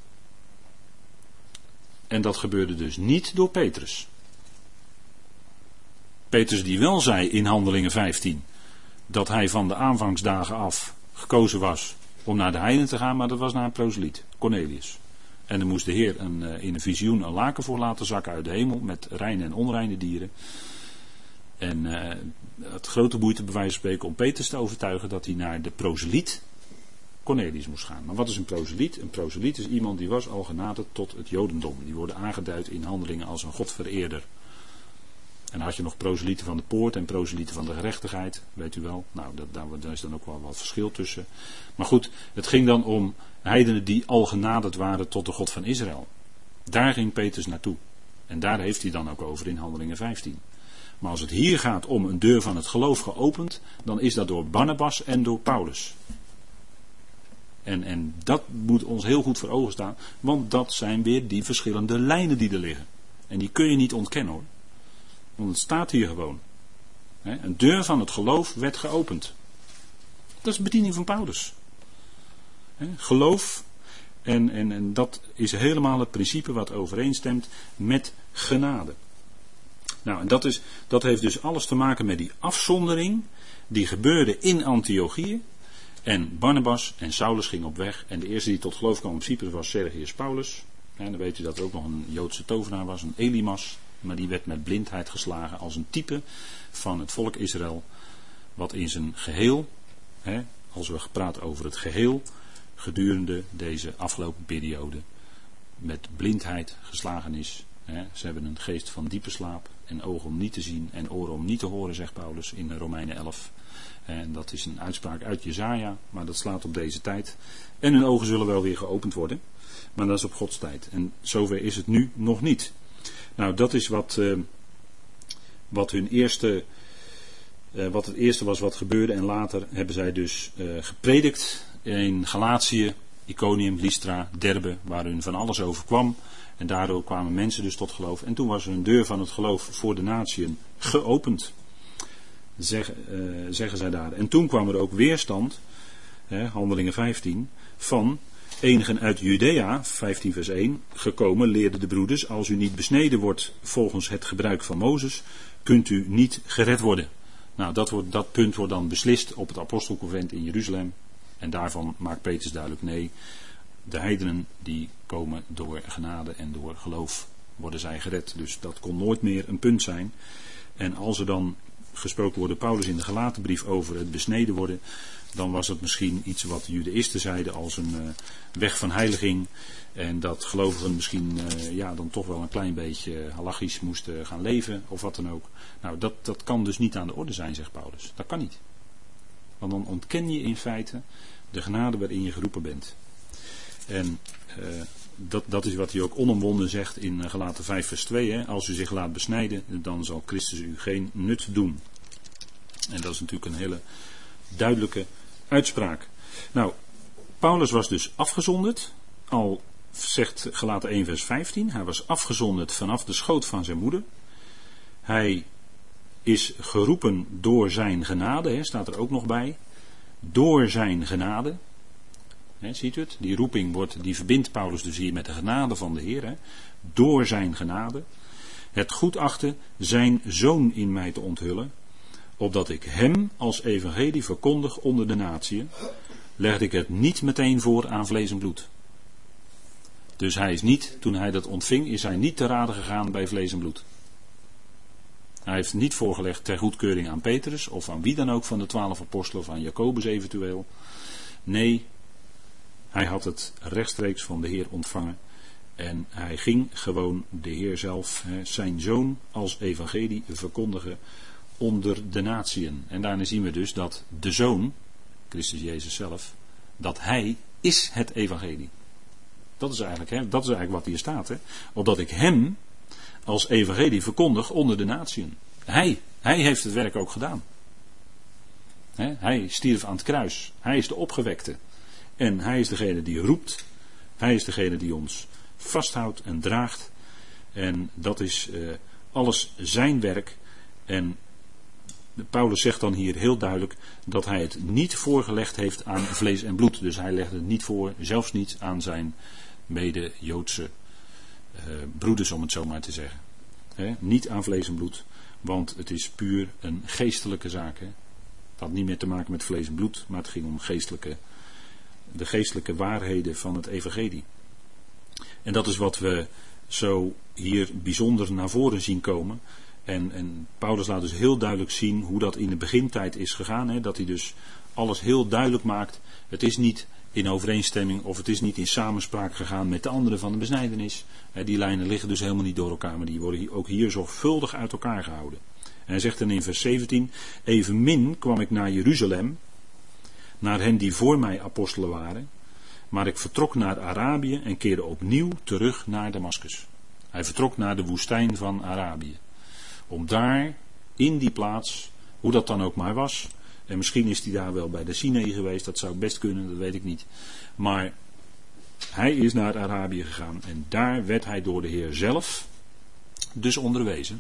En dat gebeurde dus niet door Petrus. Petrus die wel zei in Handelingen vijftien dat hij van de aanvangsdagen af gekozen was om naar de heiden te gaan, maar dat was naar een proseliet, Cornelius. En dan moest de Heer een, in een visioen een laken voor laten zakken uit de hemel met reine en onreine dieren. En uh, het grote moeite bij wijze van spreken om Petrus te overtuigen dat hij naar de proseliet Cornelius moest gaan. Maar wat is een proseliet? Een proseliet is iemand die was al genaderd tot het Jodendom. Die worden aangeduid in Handelingen als een godvereerder. En dan had je nog proselieten van de poort en proselieten van de gerechtigheid, weet u wel. Nou, dat, daar, daar is dan ook wel wat verschil tussen. Maar goed, het ging dan om heidenen die al genaderd waren tot de God van Israël. Daar ging Petrus naartoe. En daar heeft hij dan ook over in Handelingen vijftien. Maar als het hier gaat om een deur van het geloof geopend, dan is dat door Barnabas en door Paulus. En, en dat moet ons heel goed voor ogen staan, want dat zijn weer die verschillende lijnen die er liggen. En die kun je niet ontkennen hoor. Want het staat hier gewoon. He, een deur van het geloof werd geopend. Dat is de bediening van Paulus. He, geloof. En, en, en dat is helemaal het principe wat overeenstemt met genade. Nou, en dat, is, dat heeft dus alles te maken met die afzondering die gebeurde in Antiochië. En Barnabas en Saulus gingen op weg. En de eerste die tot geloof kwam op Cyprus was Sergius Paulus. En dan weet u dat er ook nog een Joodse tovenaar was, een Elimas. Maar die werd met blindheid geslagen als een type van het volk Israël. Wat in zijn geheel, hè, als we praten over het geheel, gedurende deze afgelopen periode met blindheid geslagen is. Hè. Ze hebben een geest van diepe slaap en ogen om niet te zien en oren om niet te horen, zegt Paulus in Romeinen elf. En dat is een uitspraak uit Jesaja, maar dat slaat op deze tijd. En hun ogen zullen wel weer geopend worden, maar dat is op Gods tijd. En zover is het nu nog niet. Nou, dat is wat, uh, wat hun eerste, uh, wat het eerste was wat gebeurde. En later hebben zij dus uh, gepredikt in Galatië, Iconium, Lystra, Derbe, waar hun van alles overkwam. En daardoor kwamen mensen dus tot geloof. En toen was er een deur van het geloof voor de natieën geopend. Zeg, uh, zeggen zij daar. En toen kwam er ook weerstand, hè, Handelingen vijftien, van enigen uit Judea, vijftien vers één, gekomen leerden de broeders, als u niet besneden wordt volgens het gebruik van Mozes, kunt u niet gered worden. Nou, dat, wordt, dat punt wordt dan beslist op het apostelconvent in Jeruzalem. En daarvan maakt Petrus duidelijk, nee, de heidenen die komen door genade en door geloof worden zij gered. Dus dat kon nooit meer een punt zijn. En als er dan gesproken wordt door Paulus in de Galatenbrief over het besneden worden, dan was het misschien iets wat de Judaïsten zeiden als een uh, weg van heiliging. En dat gelovigen misschien uh, ja, dan toch wel een klein beetje halachisch moesten gaan leven of wat dan ook. Nou, dat, dat kan dus niet aan de orde zijn, zegt Paulus. Dat kan niet. Want dan ontken je in feite de genade waarin je geroepen bent. En uh, dat, dat is wat hij ook onomwonden zegt in Galaten vijf vers twee. Hè. Als u zich laat besnijden, dan zal Christus u geen nut doen. En dat is natuurlijk een hele duidelijke uitspraak. Nou, Paulus was dus afgezonderd. Al zegt Galaten één vers vijftien. Hij was afgezonderd vanaf de schoot van zijn moeder. Hij is geroepen door zijn genade. Hè, staat er ook nog bij. Door zijn genade. He, ziet u het? Die roeping wordt, die verbindt Paulus dus hier met de genade van de Heer. He. Door zijn genade. Het goed achten zijn zoon in mij te onthullen. Opdat ik hem als evangelie verkondig onder de natieën. Legde ik het niet meteen voor aan vlees en bloed. Dus hij is niet, toen hij dat ontving, is hij niet te rade gegaan bij vlees en bloed. Hij heeft niet voorgelegd ter goedkeuring aan Petrus of aan wie dan ook van de twaalf apostelen of aan Jacobus eventueel. Nee, hij had het rechtstreeks van de Heer ontvangen. En hij ging gewoon de Heer zelf, zijn zoon, als evangelie verkondigen onder de natieën. En daarna zien we dus dat de zoon, Christus Jezus zelf, dat hij is het evangelie. Dat is eigenlijk, hè, dat is eigenlijk wat hier staat. Hè. Opdat ik hem als evangelie verkondig onder de natieën. Hij, hij heeft het werk ook gedaan. Hè, hij stierf aan het kruis. Hij is de opgewekte. En hij is degene die roept. Hij is degene die ons vasthoudt en draagt. En dat is uh, alles zijn werk. En Paulus zegt dan hier heel duidelijk dat hij het niet voorgelegd heeft aan vlees en bloed. Dus hij legde het niet voor, zelfs niet aan zijn mede-Joodse uh, broeders, om het zo maar te zeggen. He, niet aan vlees en bloed. Want het is puur een geestelijke zaak. Hè? Het had niet meer te maken met vlees en bloed, maar het ging om geestelijke, de geestelijke waarheden van het evangelie. En dat is wat we zo hier bijzonder naar voren zien komen. En, en Paulus laat dus heel duidelijk zien hoe dat in de begintijd is gegaan. Hè? Dat hij dus alles heel duidelijk maakt. Het is niet in overeenstemming of het is niet in samenspraak gegaan met de anderen van de besnijdenis. Hè, die lijnen liggen dus helemaal niet door elkaar, maar die worden ook hier zorgvuldig uit elkaar gehouden. En hij zegt dan in vers zeventien, evenmin kwam ik naar Jeruzalem, naar hen die voor mij apostelen waren, maar ik vertrok naar Arabië en keerde opnieuw terug naar Damaskus. Hij vertrok naar de woestijn van Arabië. Om daar, in die plaats, hoe dat dan ook maar was, en misschien is hij daar wel bij de Sinai geweest, dat zou best kunnen, dat weet ik niet. Maar hij is naar Arabië gegaan en daar werd hij door de Heer zelf dus onderwezen.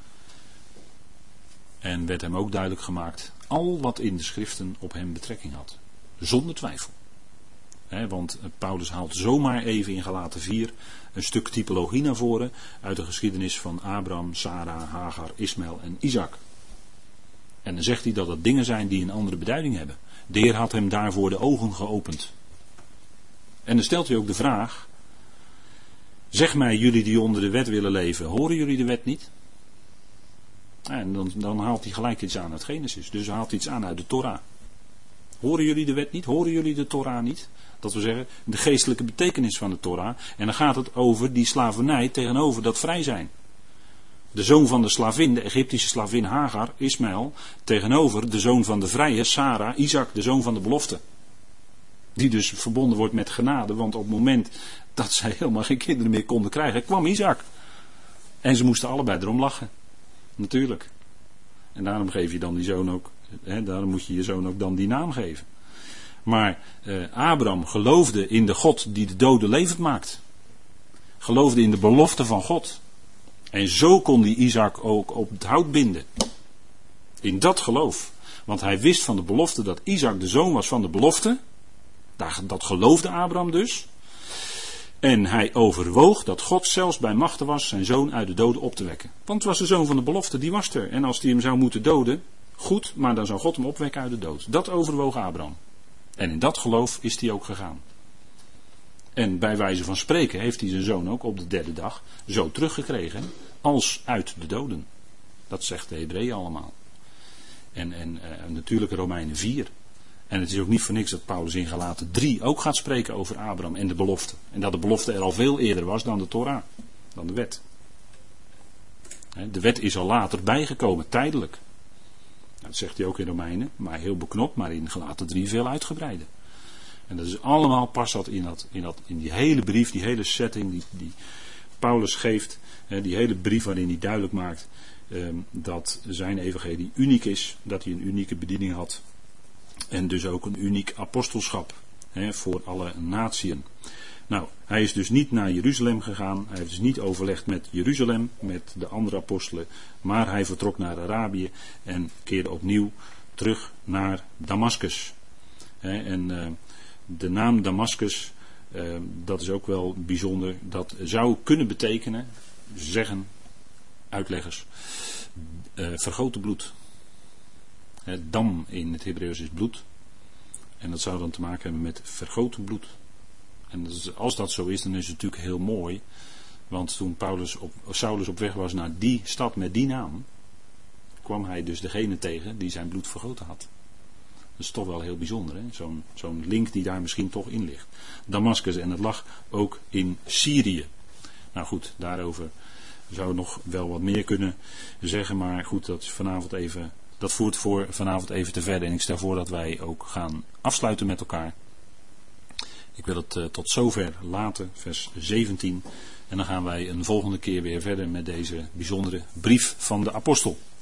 En werd hem ook duidelijk gemaakt, al wat in de schriften op hem betrekking had. Zonder twijfel. He, want Paulus haalt zomaar even in Galaten vier een stuk typologie naar voren uit de geschiedenis van Abraham, Sarah, Hagar, Ismaël en Isaac. En dan zegt hij dat dat dingen zijn die een andere beduiding hebben. De Heer had hem daarvoor de ogen geopend. En dan stelt hij ook de vraag, zeg mij, jullie die onder de wet willen leven, horen jullie de wet niet? En dan, dan haalt hij gelijk iets aan uit Genesis. Dus hij haalt iets aan uit de Torah. Horen jullie de wet niet? Horen jullie de Torah niet? Dat wil zeggen, de geestelijke betekenis van de Torah. En dan gaat het over die slavernij tegenover dat vrij zijn. De zoon van de slavin, de Egyptische slavin Hagar, Ismaël, tegenover de zoon van de vrije Sarah, Isaac, de zoon van de belofte. Die dus verbonden wordt met genade, want op het moment dat zij helemaal geen kinderen meer konden krijgen, kwam Isaac. En ze moesten allebei erom lachen. Natuurlijk. En daarom geef je dan die zoon ook, hè, daarom moet je je zoon ook dan die naam geven. Maar eh, Abraham geloofde in de God die de doden levend maakt. Geloofde in de belofte van God. En zo kon die Isaac ook op het hout binden. In dat geloof. Want hij wist van de belofte dat Isaac de zoon was van de belofte. Dat geloofde Abraham dus. En hij overwoog dat God zelfs bij machten was zijn zoon uit de doden op te wekken. Want het was de zoon van de belofte, die was er. En als hij hem zou moeten doden, goed, maar dan zou God hem opwekken uit de dood. Dat overwoog Abraham. En in dat geloof is hij ook gegaan. En bij wijze van spreken heeft hij zijn zoon ook op de derde dag zo teruggekregen als uit de doden. Dat zegt de Hebreeën allemaal. En, en uh, natuurlijk Romeinen vier. En het is ook niet voor niks dat Paulus in Galaten drie ook gaat spreken over Abraham en de belofte. En dat de belofte er al veel eerder was dan de Torah, dan de wet. De wet is al later bijgekomen, tijdelijk. Dat zegt hij ook in Romeinen, maar heel beknopt, maar in Galaten drie veel uitgebreider. En dat is allemaal past dat in, dat, in, dat, in die hele brief, die hele setting die, die Paulus geeft. Die hele brief waarin hij duidelijk maakt eh, dat zijn evangelie uniek is. Dat hij een unieke bediening had. En dus ook een uniek apostelschap hè, voor alle natieën. Nou, hij is dus niet naar Jeruzalem gegaan. Hij heeft dus niet overlegd met Jeruzalem, met de andere apostelen. Maar hij vertrok naar Arabië en keerde opnieuw terug naar Damaskus. Hè, en uh, de naam Damaskus, uh, dat is ook wel bijzonder. Dat zou kunnen betekenen, zeggen uitleggers, uh, vergoten bloed. He, dam in het Hebreeuws is bloed. En dat zou dan te maken hebben met vergoten bloed. En dat is, als dat zo is, dan is het natuurlijk heel mooi. Want toen Paulus op, Saulus op weg was naar die stad met die naam, kwam hij dus degene tegen die zijn bloed vergoten had. Dat is toch wel heel bijzonder, hè? Zo'n, zo'n link die daar misschien toch in ligt. Damaskus, en het lag ook in Syrië. Nou goed, daarover zou ik nog wel wat meer kunnen zeggen. Maar goed, dat is vanavond even... Dat voert voor vanavond even te verder en ik stel voor dat wij ook gaan afsluiten met elkaar. Ik wil het uh, tot zover laten, vers zeventien. En dan gaan wij een volgende keer weer verder met deze bijzondere brief van de apostel.